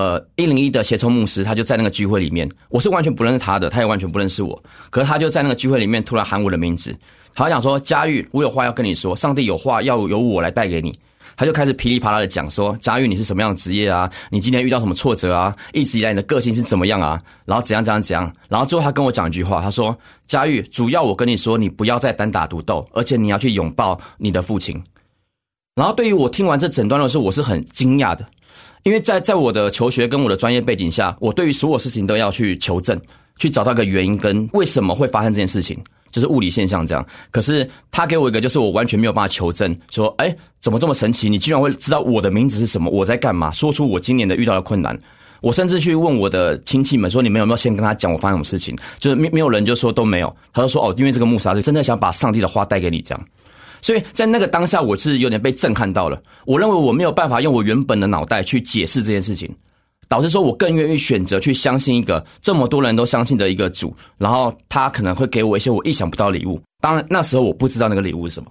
，101的协筹牧师他就在那个聚会里面，我是完全不认识他的，他也完全不认识我。可是他就在那个聚会里面突然喊我的名字。他讲说，佳玉，我有话要跟你说，上帝有话要由我来带给你。他就开始噼里啪啦的讲说，佳玉你是什么样的职业啊？你今天遇到什么挫折啊？一直以来你的个性是怎么样啊？然后怎样。然后最后他跟我讲一句话，他说，佳玉，主要我跟你说，你不要再单打独斗，而且你要去拥抱你的父亲。然后对于我听完这整段的时候，我是很惊讶的，因为在我的求学跟我的专业背景下，我对于所有事情都要去求证，去找到一个原因跟为什么会发生这件事情。就是物理现象这样。可是他给我一个就是我完全没有办法求证，说怎么这么神奇，你居然会知道我的名字是什么，我在干嘛，说出我今年的遇到的困难。我甚至去问我的亲戚们说，你们有没有先跟他讲我发生什么事情？就是没有人就说都没有。他就说因为这个牧师是真的想把上帝的话带给你这样。所以在那个当下我是有点被震撼到了，我认为我没有办法用我原本的脑袋去解释这件事情，导致说我更愿意选择去相信一个这么多人都相信的一个主，然后他可能会给我一些我意想不到的礼物。当然那时候我不知道那个礼物是什么。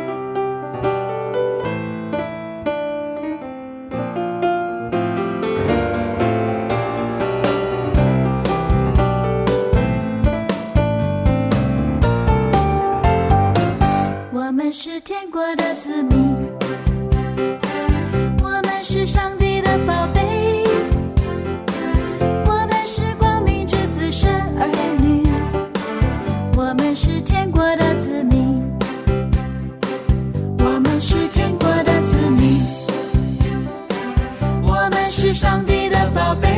我们是天国的子民，我们是上帝的宝贝，我们是光明之子神儿女，我们是天国的子民，我们是天国的子民，我们是上帝的宝贝，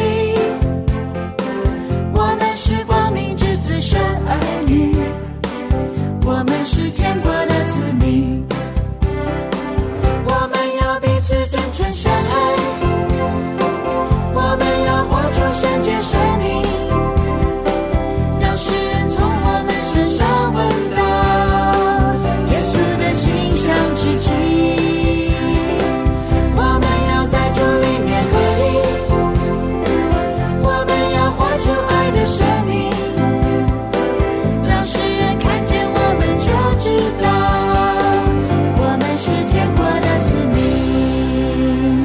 我们是光明之子神儿女，我们是天国的子民，我们要彼此真诚相爱，我们要活出圣洁生命，让世人从我们身上闻到耶稣的馨香之气。我们要在主里面合一，我们要活出爱的生命，让世人看见我们就知道我们是天国的子民。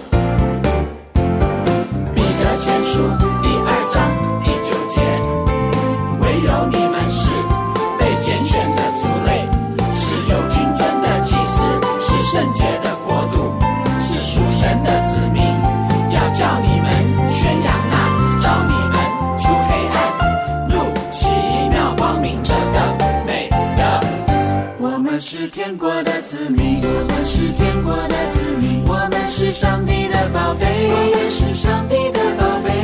彼得前书第2章第9节，唯有你们是被拣选的族类，是有君尊的祭司，是圣洁的国度，是属神的子民，要叫你们宣扬那召你们出黑暗入奇妙光明者的美德。 我们是天国的子民，我们是天国的子民，我们是上帝的宝贝，我们是上帝的宝贝，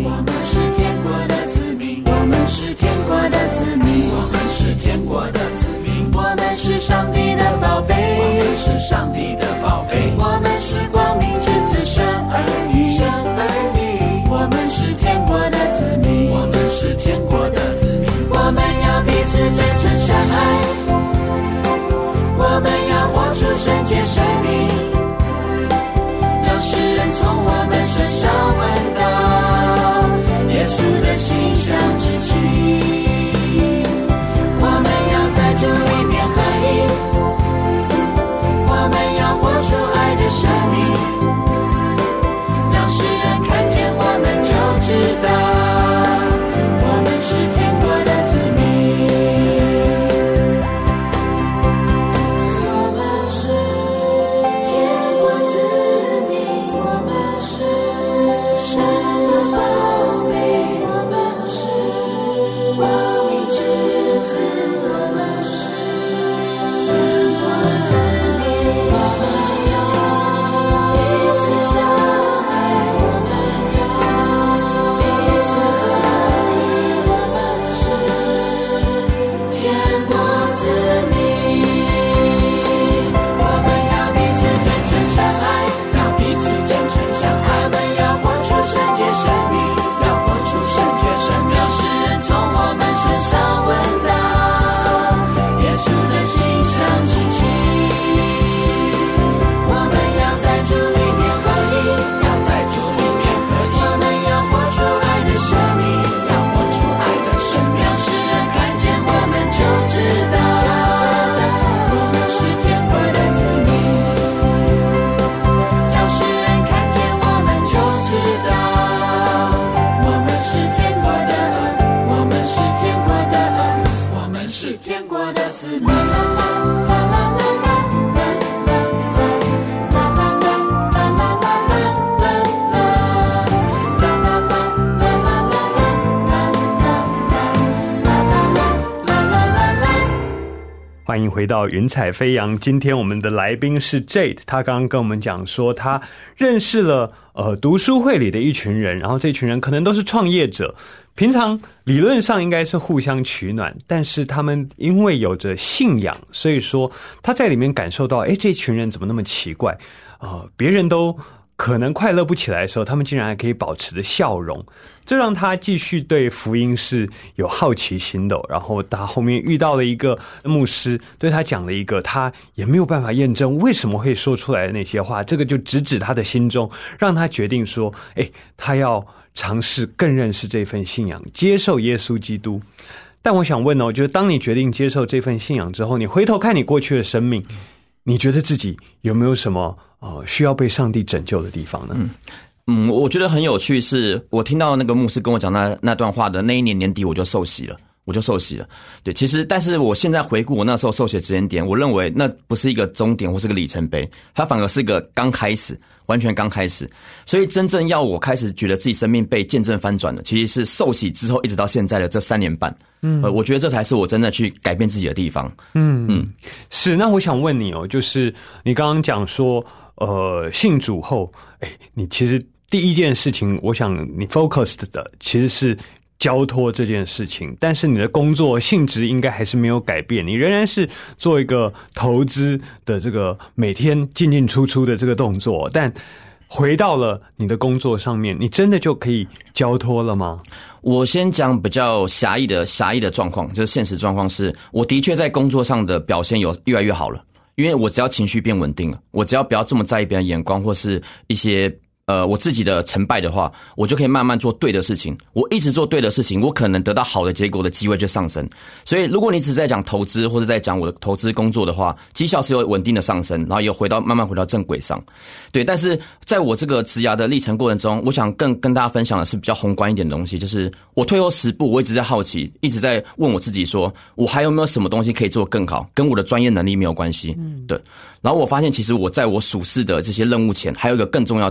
我们是天国的子民，我们是天国的子民， 我们是天国的子民， 我们是上帝的宝贝， 我们是上帝的宝贝， 我们是光明之子神儿女，神儿女，我们是天国的子民， 我们是天国的子民， 我们要彼此真诚相爱，我们要活出圣洁生命，让世人从我们身上闻到耶稣的馨香之气。我们要在主里面合一，我们要活出爱的生命，让世人看见我们就知道我们是天国的子民，我们是天国子民，我们是神的宝贝，我们是光明之子，我们是天国子民，我们要彼此相爱，我们要彼此合一，我们是天国子民，我们要彼此真诚相爱， 要彼此真诚相爱， 我们要活出圣洁生命， 要活出圣洁生命， 让世人从我们身上闻到耶稣的馨香之气。我们要在主里面合一， 要在主里面合一， 我们要活出爱的生命， 要活出爱的生命， 让世人看见我们就知道我们是天国的子民，让世人看见我们就知道我们是天国的儿，我们是天国的儿， 我们是天国的子民。啦啦啦啦啦啦啦啦啦啦啦啦啦啦啦啦。 欢迎回到云彩飞扬，今天我们的来宾是 Jade， 他刚刚跟我们讲说他认识了读书会里的一群人，然后这群人可能都是创业者，平常理论上应该是互相取暖，但是他们因为有着信仰，所以说他在里面感受到这群人怎么那么奇怪，别人都可能快乐不起来的时候，他们竟然还可以保持着笑容，这让他继续对福音是有好奇心的。然后他后面遇到了一个牧师，对他讲了一个他也没有办法验证为什么会说出来的那些话，这个就直指他的心中，让他决定说他要尝试更认识这份信仰，接受耶稣基督。但我想问就是当你决定接受这份信仰之后，你回头看你过去的生命，你觉得自己有没有什么需要被上帝拯救的地方呢？ 我觉得很有趣，是我听到那个牧师跟我讲那段话的那一年年底，我就受洗了。对，其实但是我现在回顾我那时候受洗的时间点，我认为那不是一个终点或是个里程碑，它反而是一个刚开始，完全刚开始。所以真正要我开始觉得自己生命被见证翻转的，其实是受洗之后一直到现在的这3年半。我觉得这才是我真的去改变自己的地方。 是。那我想问你就是你刚刚讲说信主后，你其实第一件事情，我想你 focused 的其实是交托这件事情，但是你的工作性质应该还是没有改变，你仍然是做一个投资的这个每天进进出出的这个动作，但回到了你的工作上面，你真的就可以交托了吗？ 我先讲比较狭义的状况，就是现实状况是，我的确在工作上的表现有越来越好了，因为我只要情绪变稳定了，我只要不要这么在意别人眼光或是一些我自己的成败的话，我就可以慢慢做对的事情。我一直做对的事情，我可能得到好的结果的机会就上升。所以如果你只是在讲投资或者在讲我的投资工作的话，绩效是有稳定的上升，然后又慢慢回到正轨上。对，但是在我这个职涯的历程过程中，我想更跟大家分享的是比较宏观一点的东西，就是我退后10步，我一直在好奇，一直在问我自己说，我还有没有什么东西可以做更好，跟我的专业能力没有关系。对。然后我发现其实我在我属事的这些任务前，还有一个更重要的东西是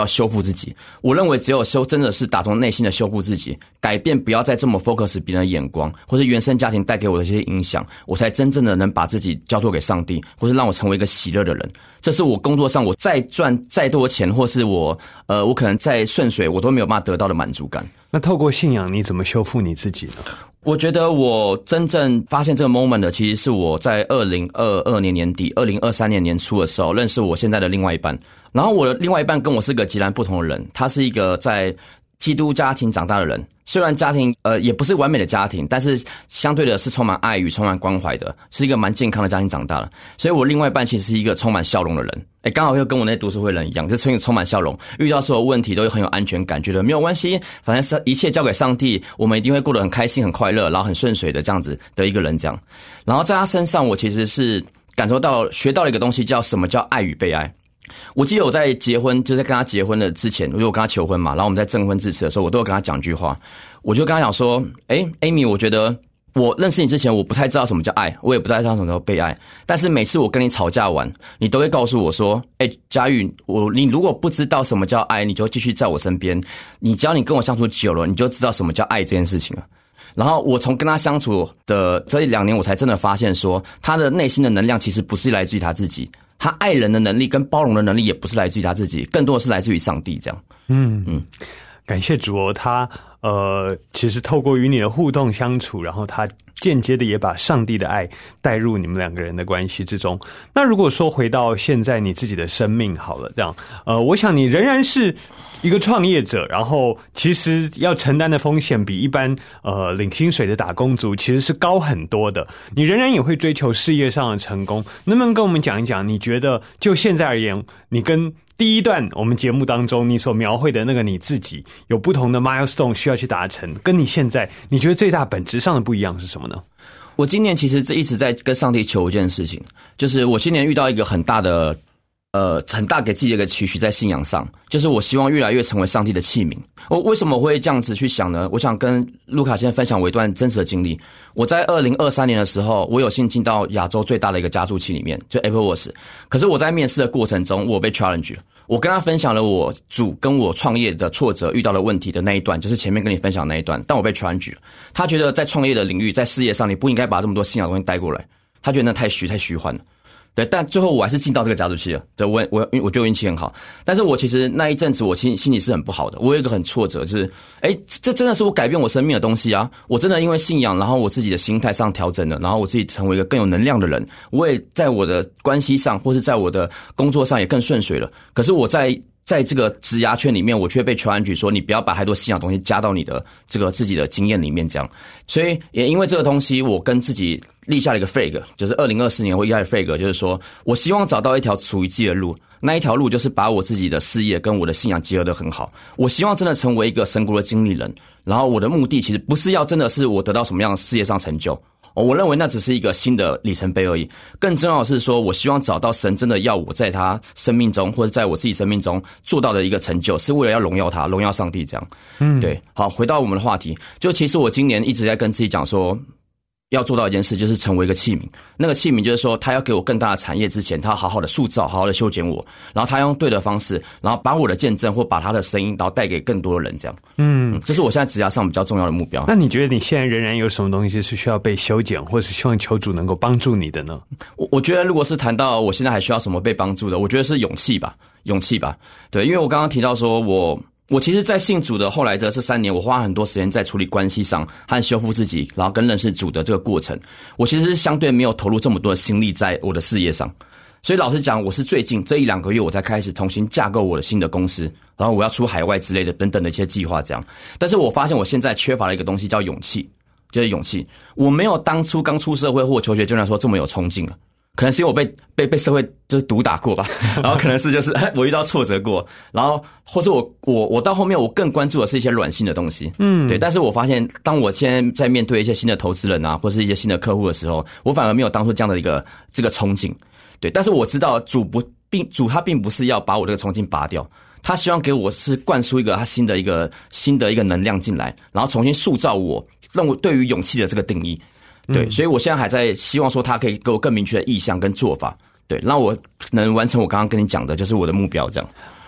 叫修复自己。我认为只有真的是打从内心的修复自己，改变不要再这么 focus 别人的眼光，或是原生家庭带给我的一些影响，我才真正的能把自己交托给上帝，或是让我成为一个喜乐的人。这是我工作上我再赚再多钱，或是我可能再顺水，我都没有办法得到的满足感。 那透过信仰，你怎么修复你自己呢？ 我觉得我真正发现这个 moment 的，其实是我在2022年年底、2023年年初的时候认识我现在的另外一半。然后我的另外一半跟我是个截然不同的人，他是一个在基督家庭长大的人，虽然家庭也不是完美的家庭，但是相对的是充满爱与充满关怀的，是一个蛮健康的家庭长大的。所以我另外一半其实是一个充满笑容的人，刚好又跟我那读书会人一样，就充满笑容，遇到所有问题都很有安全感，觉得没有关系，反正一切交给上帝，我们一定会过得很开心很快乐，然后很顺水的这样子的一个人这样。然后在他身上我其实是感受到学到了一个东西，叫什么叫爱与被爱。我记得我在结婚，就在跟他结婚的之前，我跟他求婚嘛，然后我们在证婚致辞的时候，我都有跟他讲一句话，我就跟他讲说，Amy， 我觉得我认识你之前，我不太知道什么叫爱，我也不太知道什么叫被爱，但是每次我跟你吵架完，你都会告诉我说，佳玉，你如果不知道什么叫爱，你就继续在我身边，只要你跟我相处久了，你就知道什么叫爱这件事情了。然后我从跟他相处的这2年，我才真的发现说，他的内心的能量其实不是来自于他自己，他爱人的能力跟包容的能力也不是来自于他自己，更多的是来自于上帝这样。 感谢主哦，他其实透过与你的互动相处，然后他间接的也把上帝的爱带入你们两个人的关系之中。那如果说回到现在你自己的生命好了，这样我想你仍然是一个创业者，然后其实要承担的风险比一般领薪水的打工族其实是高很多的。你仍然也会追求事业上的成功，能不能跟我们讲一讲，你觉得就现在而言，你跟第一段我们节目当中你所描绘的那个你自己有不同的 milestone 需要去达成，跟你现在你觉得最大本质上的不一样是什么呢？ 我今年其实一直在跟上帝求一件事情，就是我今年遇到一个很大给自己的一个期许，在信仰上，就是我希望越来越成为上帝的器皿。我为什么会这样子去想呢？我想跟路卡先分享我一段真实的经历。我在2023年的时候，我有幸进到亚洲最大的一个加速器里面，就 AppleWorks。可是我在面试的过程中，我被 challenge 了。我跟他分享了我跟我创业的挫折遇到的问题的那一段，就是前面跟你分享那一段，但我被 challenge 了。他觉得在创业的领域，在事业上，你不应该把这么多信仰的东西带过来，他觉得那太虚幻了。对，但最后我还是进到这个加速器了。对，我觉得运气很好。但是我其实那一阵子我心里是很不好的。我有一个很挫折，就是这真的是我改变我生命的东西啊！我真的因为信仰，然后我自己的心态上调整了，然后我自己成为一个更有能量的人。我也在我的关系上，或是在我的工作上也更顺遂了。可是我在这个职涯圈里面，我却被challenge说，你不要把太多信仰东西加到你的这个自己的经验里面，这样。所以也因为这个东西，我跟自己立下了一个 flag， 就是2024年我立下的 flag， 就是说我希望找到一条属于自己的路，那一条路就是把我自己的事业跟我的信仰结合得很好。我希望真的成为一个神国的经理人，然后我的目的其实不是要真的是我得到什么样的事业上成就。我认为那只是一个新的里程碑而已，更重要的是说，我希望找到神真的要我在他生命中，或者在我自己生命中做到的一个成就，是为了要荣耀他，荣耀上帝这样。对，好，回到我们的话题，就其实我今年一直在跟自己讲说，要做到一件事，就是成为一个器皿。那个器皿就是说，他要给我更大的产业之前，他要好好的塑造，好好的修剪我，然后他用对的方式，然后把我的见证或把他的声音，然后带给更多的人，这样。这是我现在职涯上比较重要的目标。 那你觉得你现在仍然有什么东西是需要被修剪，或是希望求主能够帮助你的呢？ 我觉得如果是谈到我现在还需要什么被帮助的，我觉得是勇气吧。对，因为我刚刚提到说我其实在信主的后来的这3年，我花很多时间在处理关系上和修复自己，然后跟认识主的这个过程，我其实是相对没有投入这么多的心力在我的事业上。所以老实讲，我是最近这1-2个月我才开始重新架构我的新的公司，然后我要出海外之类的等等的一些计划这样。但是我发现我现在缺乏了一个东西，叫勇气，就是勇气。我没有当初刚出社会或求学阶段说这么有冲劲了。可能是因为我被社会就是毒打过吧，然后可能是就是我遇到挫折过，然后或是我到后面我更关注的是一些软性的东西，对。但是我发现，当我现在在面对一些新的投资人啊，或是一些新的客户的时候，我反而没有当初这样的这个冲劲，对。但是我知道主他并不是要把我这个冲劲拔掉，他希望给我是灌输一个他新的一个能量进来，然后重新塑造我让我对于勇气的这个定义。对，所以我现在还在希望说他可以给我更明确的意向跟做法，对，让我能完成我刚刚跟你讲的，就是我的目标这样。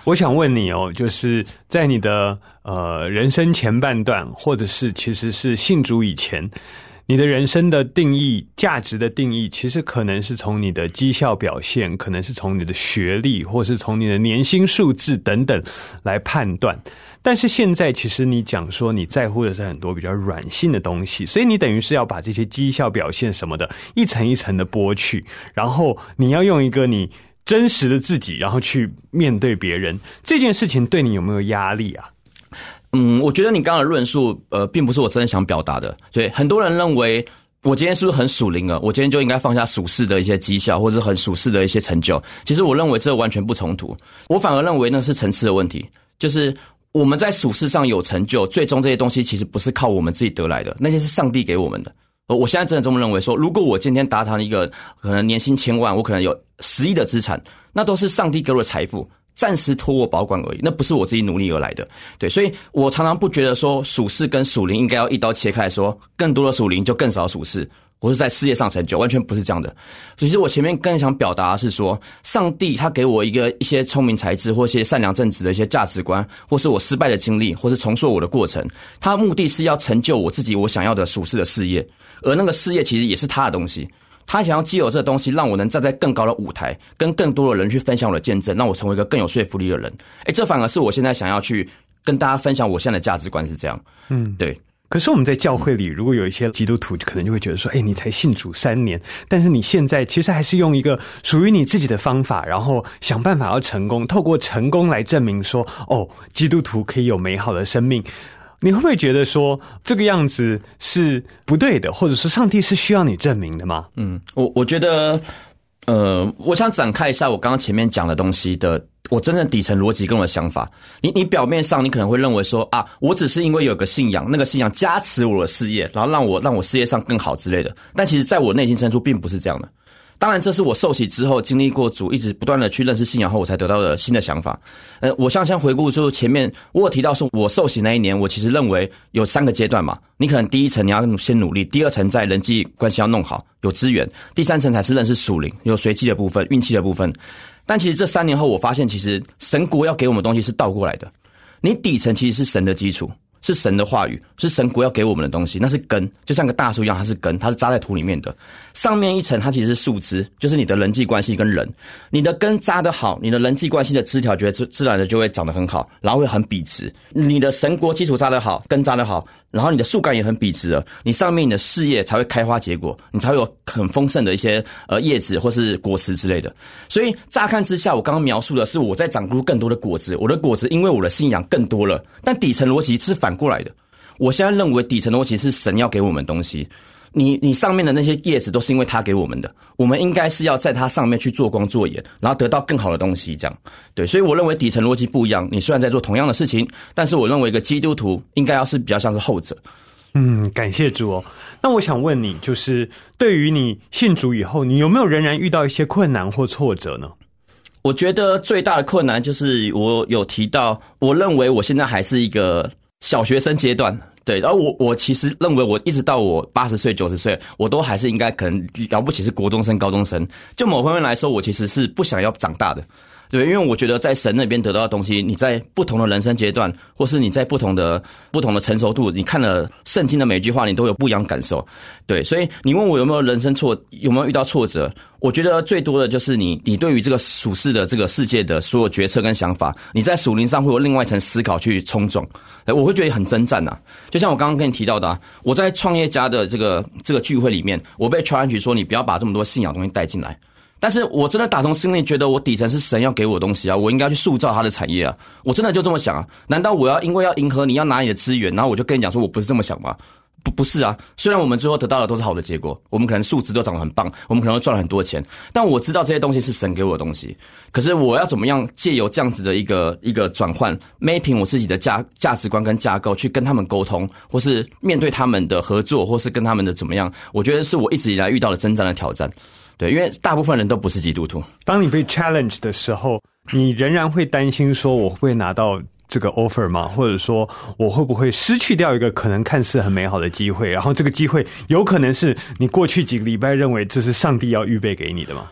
我想问你哦，就是在你的人生前半段，或者是其实是信主以前，你的人生的定义、价值的定义，其实可能是从你的绩效表现，可能是从你的学历，或是从你的年薪数字等等来判断。但是现在其实你讲说你在乎的是很多比较软性的东西，所以你等于是要把这些绩效表现什么的一层一层的剥去，然后你要用一个你真实的自己，然后去面对别人。这件事情对你有没有压力啊？ 我觉得你刚刚的论述并不是我真的想表达的。所以很多人认为我今天是不是很属灵了，我今天就应该放下属世的一些绩效，或者很属世的一些成就。其实我认为这完全不冲突，我反而认为那是层次的问题。就是我们在属世上有成就，最终这些东西其实不是靠我们自己得来的，那些是上帝给我们的。我现在真的这么认为，说如果我今天达成一个可能年薪1000万，我可能有10亿的资产，那都是上帝给我的财富，暂时托我保管而已，那不是我自己努力而来的。对，所以我常常不觉得说属世跟属灵应该要一刀切开，说更多的属灵就更少属世，或是在事业上成就，完全不是这样的。其实我前面更想表达的是说，上帝他给我一些聪明才智，或一些善良正直的一些价值观，或是我失败的经历，或是重塑我的过程，他的目的是要成就我自己我想要的属世的事业，而那个事业其实也是他的东西。他想要藉由这个东西，让我能站在更高的舞台，跟更多的人去分享我的见证，让我成为一个更有说服力的人。这反而是我现在想要去跟大家分享我现在的价值观是这样。对。 可是我们在教会里，如果有一些基督徒可能就会觉得说，你才信主3年，但是你现在其实还是用一个属于你自己的方法，然后想办法要成功，透过成功来证明说，基督徒可以有美好的生命。你会不会觉得说这个样子是不对的，或者说上帝是需要你证明的吗？ 我觉得我想展开一下我刚刚前面讲的东西的我真正底层逻辑跟我的想法。你表面上你可能会认为说我只是因为有个信仰，那个信仰加持我的事业，然后让我事业上更好之类的，但其实在我内心深处并不是这样的。当然这是我受洗之后经历过主一直不断的去认识信仰后我才得到的新的想法。我像回顾就前面我有提到说我受洗那一年，我其实认为有3个阶段嘛。你可能第一层你要先努力，第2层在人际关系要弄好有资源，第3层才是认识属灵有随机的部分运气的部分。但其实这3年后我发现其实神国要给我们的东西是倒过来的。你底层其实是神的基础，是神的话语，是神国要给我们的东西，那是根，就像个大树一样，它是根，它是扎在土里面的。上面一层它其实是树枝，就是你的人际关系跟人，你的根扎得好，你的人际关系的枝条觉得自然的就会长得很好，然后会很笔直。你的神国基础扎得好，根扎得好，然后你的树干也很笔直了，你上面你的事业才会开花结果，你才会有很丰盛的一些叶子或是果实之类的。所以乍看之下我刚刚描述的是我在长出更多的果子，我的果子因为我的信仰更多了，但底层逻辑是反过来的。我现在认为底层逻辑是神要给我们东西，你上面的那些叶子都是因为他给我们的，我们应该是要在它上面去做光做盐，然后得到更好的东西这样。对，所以我认为底层逻辑不一样，你虽然在做同样的事情，但是我认为一个基督徒应该要是比较像是后者。 感谢主哦。那我想问你，就是对于你信主以后，你有没有仍然遇到一些困难或挫折呢？ 我觉得最大的困难就是我有提到，我认为我现在还是一个小学生阶段。对，然后我其实认为我一直到我80岁90岁，我都还是应该可能了不起是国中生高中生。就某方面来说，我其实是不想要长大的。对，因为我觉得在神那边得到的东西，你在不同的人生阶段，或是你在不同的成熟度，你看了圣经的每句话，你都有不一样的感受。对，所以你问我有没有有没有遇到挫折，我觉得最多的就是你对于这个属世的这个世界的所有决策跟想法，你在属灵上会有另外一层思考去冲撞。我会觉得很征战啊。就像我刚刚跟你提到的我在创业家的这个聚会里面，我被 challenge 说你不要把这么多信仰东西带进来。但是我真的打从心里觉得我底层是神要给我的东西啊，我应该去塑造他的产业啊，我真的就这么想啊。难道我要因为要迎合你要拿你的资源，然后我就跟你讲说我不是这么想吗？不是啊，虽然我们最后得到的都是好的结果，我们可能数值都长得很棒，我们可能会赚了很多钱，但我知道这些东西是神给我的东西。可是我要怎么样借由这样子的一个转换 mapping 我自己的价值观跟架构去跟他们沟通，或是面对他们的合作，或是跟他们的怎么样，我觉得是我一直以来遇到的征战的挑战。对，因为大部分人都不是基督徒。 当你被 challenge 的时候，你仍然会担心说我会不会拿到这个 offer 吗？或者说我会不会失去掉一个可能看似很美好的机会，然后这个机会有可能是你过去几个礼拜认为这是上帝要预备给你的吗？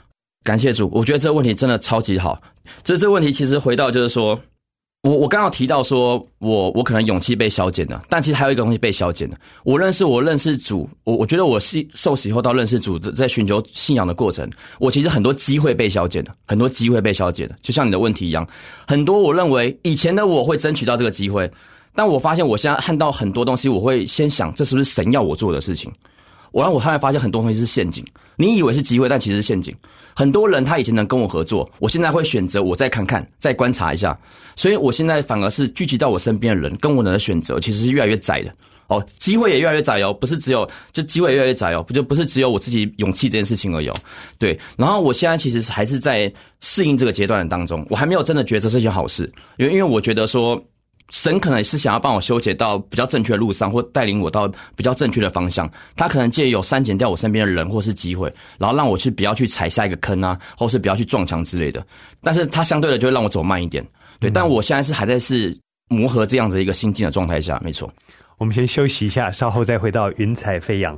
感谢主，我觉得这个问题真的超级好。这个问题其实回到就是说，我刚刚提到说我可能勇气被消减了，但其实还有一个东西被消减了。我认识主，我觉得我受洗后到认识主，在寻求信仰的过程，我其实很多机会被消减了，很多机会被消减了。就像你的问题一样，很多我认为以前的我会争取到这个机会，但我发现我现在看到很多东西，我会先想这是不是神要我做的事情。我后来发现很多东西是陷阱，你以为是机会，但其实是陷阱。很多人他以前能跟我合作，我现在会选择我再看看，再观察一下。所以我现在反而是聚集到我身边的人，跟我的选择其实是越来越窄的。哦，机会也越来越窄哦，不是只有就机会也越来越窄哦，不是只有我自己勇气这件事情而已哦。对，然后我现在其实还是在适应这个阶段的当中，我还没有真的觉得这是一件好事，因为我觉得说。神可能是想要帮我修剪到比较正确的路上，或带领我到比较正确的方向。他可能借由删减掉我身边的人或是机会，然后让我去不要去踩下一个坑啊，或是不要去撞墙之类的。但是他相对的就会让我走慢一点。对，但我现在还在磨合这样的一个心境的状态下，没错。 我们先休息一下，稍后再回到云彩飞扬。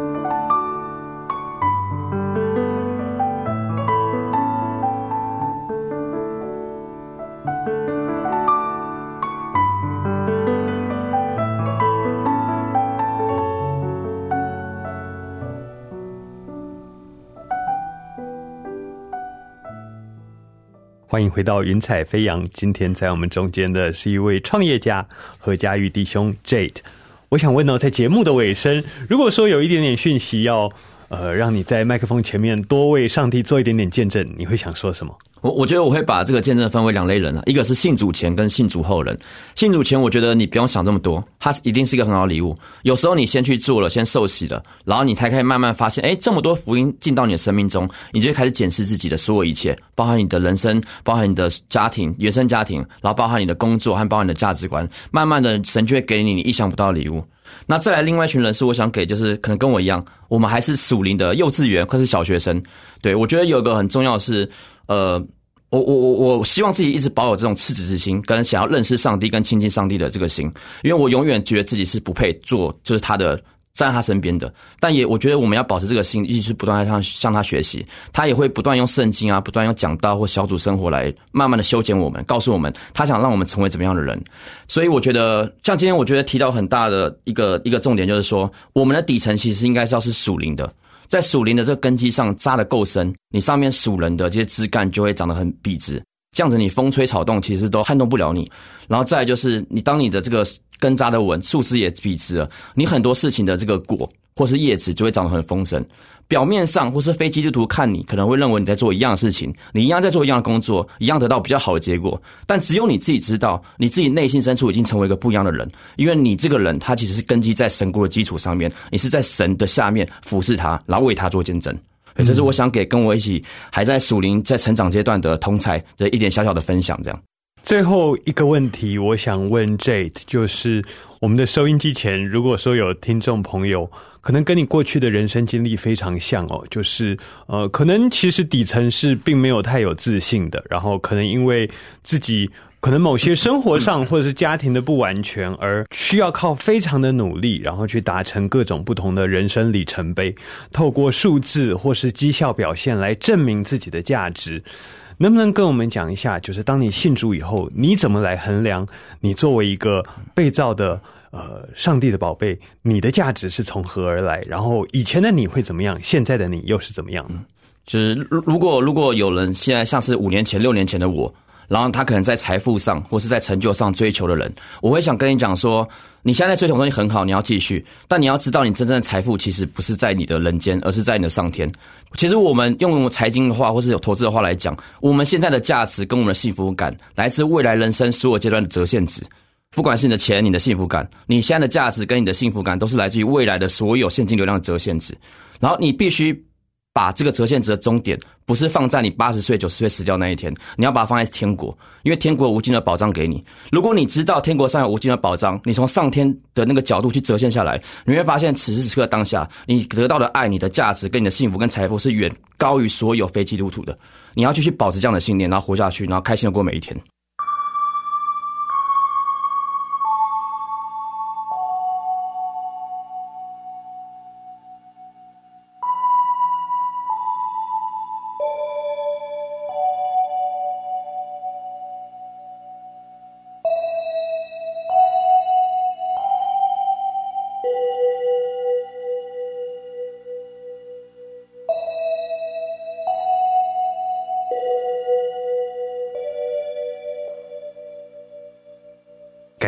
欢迎回到云彩飞扬，今天在我们中间的是一位创业家何家玉弟兄 Jade。 我想问在节目的尾声，如果说有一点点讯息要让你在麦克风前面多为上帝做一点点见证，你会想说什么？ 我觉得我会把这个见证分为两类人啊，一个是信主前跟信主后人。信主前我觉得你不用想这么多，它一定是一个很好的礼物。有时候你先去做了，先受洗了，然后你才可以慢慢发现，这么多福音进到你的生命中，你就会开始检视自己的所有一切，包含你的人生，包含你的家庭，原生家庭，然后包含你的工作和包含你的价值观，慢慢的神就会给你意想不到的礼物。那再来另外一群人是我想给，就是可能跟我一样，我们还是属灵的幼稚园或是小学生。对，我觉得有一个很重要的是我希望自己一直保有这种赤子之心，跟想要认识上帝跟亲近上帝的这个心，因为我永远觉得自己是不配做就是他的站在他身边的，但我觉得我们要保持这个心，一直不断地向他学习，他也会不断用圣经啊，不断用讲道或小组生活来慢慢的修剪我们，告诉我们他想让我们成为怎么样的人。所以我觉得像今天我觉得提到很大的一个重点，就是说我们的底层其实应该是要是属灵的，在属灵的这个根基上扎得够深，你上面属人的这些枝干就会长得很笔直，这样子你风吹草动其实都撼动不了你。然后再来就是当你的这个根扎得稳，树枝也笔直了，你很多事情的这个果或是叶子就会长得很丰盛。表面上或是非基督徒看你可能会认为你在做一样的事情，你一样在做一样的工作，一样得到比较好的结果，但只有你自己知道，你自己内心深处已经成为一个不一样的人，因为你这个人他其实是根基在神国的基础上面，你是在神的下面服侍他，然后为他做见证。这是我想给跟我一起还在属灵在成长阶段的同才的一点小小的分享。这样最后一个问题我想问 Jade， 就是我们的收音机前如果说有听众朋友可能跟你过去的人生经历非常像就是可能其实底层是并没有太有自信的，然后可能因为自己可能某些生活上或者是家庭的不完全而需要靠非常的努力，然后去达成各种不同的人生里程碑，透过数字或是绩效表现来证明自己的价值。能不能跟我们讲一下，就是当你信主以后，你怎么来衡量你作为一个被造的上帝的宝贝，你的价值是从何而来？然后以前的你会怎么样，现在的你又是怎么样呢？ 就是如果有人现在像是5年前6年前的我，然后他可能在财富上或是在成就上追求的人，我会想跟你讲说，你现在追求的东西很好，你要继续，但你要知道你真正的财富其实不是在你的人间，而是在你的上天。其实我们用财经的话或是有投资的话来讲，我们现在的价值跟我们的幸福感来自未来人生所有阶段的折现值。不管是你的钱，你的幸福感，你现在的价值跟你的幸福感都是来自于未来的所有现金流量的折现值。然后你必须把这个折现值的终点不是放在你80岁90岁死掉那一天，你要把它放在天国，因为天国有无尽的保障给你。如果你知道天国上有无尽的保障，你从上天的那个角度去折现下来，你会发现此时此刻当下你得到的爱，你的价值跟你的幸福跟财富是远高于所有非基督徒的。你要继续保持这样的信念，然后活下去，然后开心的过每一天。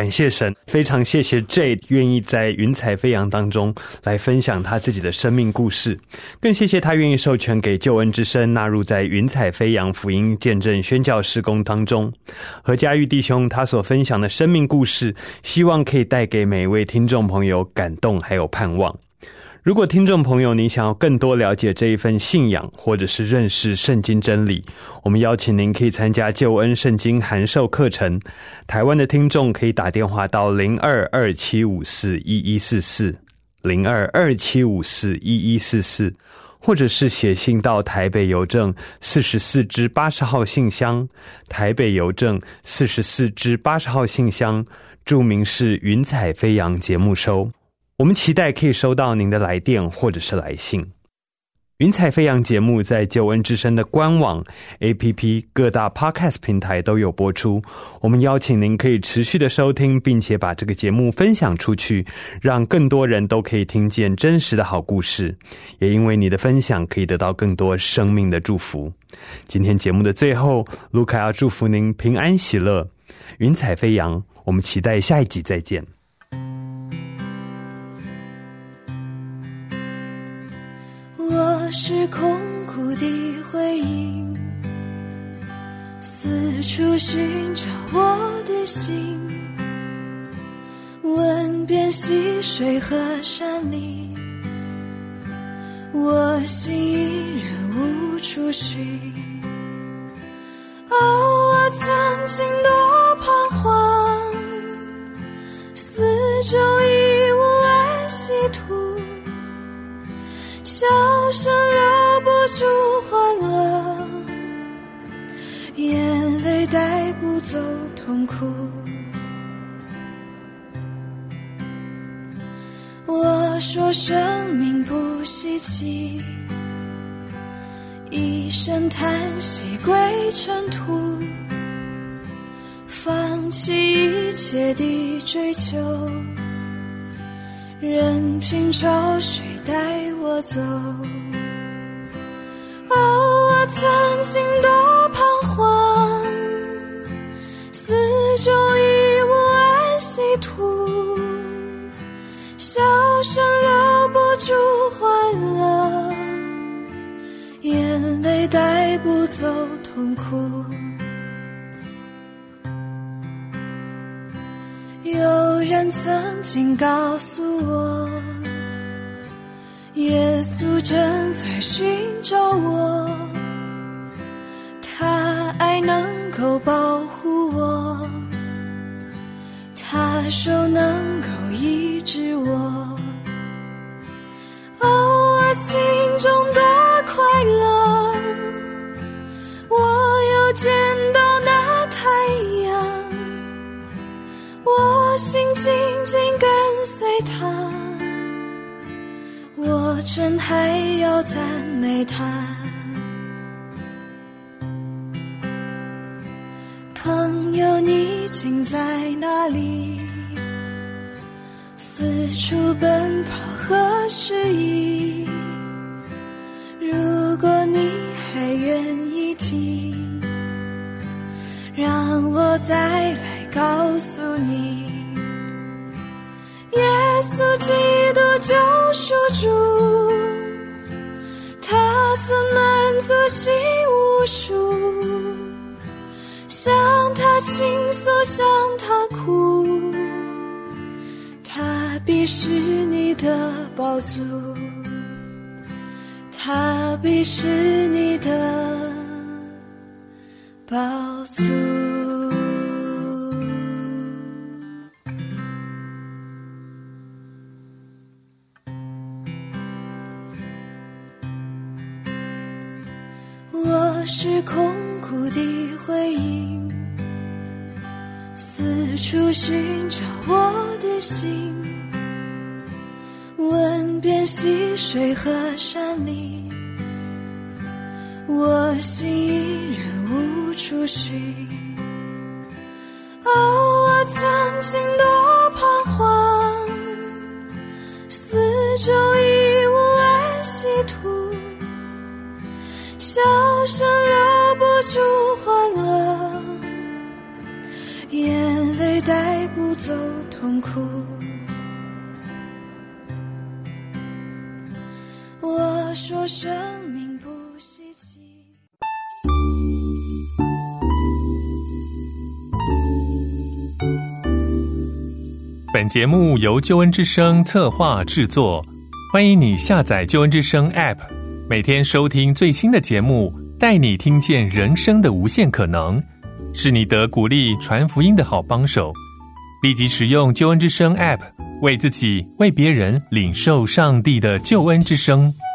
感谢神，非常谢谢 Jade 愿意在云彩飞扬当中来分享他自己的生命故事，更谢谢他愿意授权给救恩之声纳入在云彩飞扬福音见证宣教事工当中。何家玉弟兄他所分享的生命故事，希望可以带给每一位听众朋友感动还有盼望。如果听众朋友你想要更多了解这一份信仰，或者是认识圣经真理，我们邀请您可以参加救恩圣经函授课程。台湾的听众可以打电话到0227541144 0227541144，或者是写信到台北邮政44支80号信箱，台北邮政44支80号信箱，注明是云彩飞扬节目收。我们期待可以收到您的来电或者是来信。云彩飞扬节目在救恩之声的官网 APP 各大 Podcast 平台都有播出，我们邀请您可以持续的收听，并且把这个节目分享出去，让更多人都可以听见真实的好故事，也因为你的分享可以得到更多生命的祝福。今天节目的最后，卢卡要祝福您平安喜乐，云彩飞扬，我们期待下一集再见。 我是空谷的回音，四处寻找我的心，问遍溪水和山林，我心依然无处寻。哦，我曾经多彷徨，四周已无安息土，笑声留不住欢乐，眼泪带不走痛苦。我说生命不稀奇，一声叹息归尘土，放弃一切的追求，任凭潮水带我走。哦，我曾经多彷徨，四周已无安息土，笑声留不住欢乐，眼泪带不走痛苦。有人曾经告诉我，耶稣正在寻找我，他爱能够保护我，他手能够医治我。哦，我心中的快乐，我又见到那太阳，我心紧紧跟随他，我真还要赞美他。朋友，你竟在哪里？四处奔跑和失意，如果你还愿意听，让我再来告诉你，耶稣基督救赎主，他曾满足心无数，向他倾诉，向他哭，他必是你的宝足，他必是你的宝足。我是空谷的回音，四处寻找我的心，问遍溪水和山林，我心依然无处寻。哦，我曾经多彷徨，四周已无安息土，笑声留不住欢乐，眼泪带不走走痛苦。我说生命不稀奇。 本节目由救恩之声策划制作，欢迎你下载救恩之声 App， 每天收听最新的节目，带你听见人生的无限可能，是你得鼓励传福音的好帮手。立即使用救恩之声 App， 为自己为别人领受上帝的救恩之声。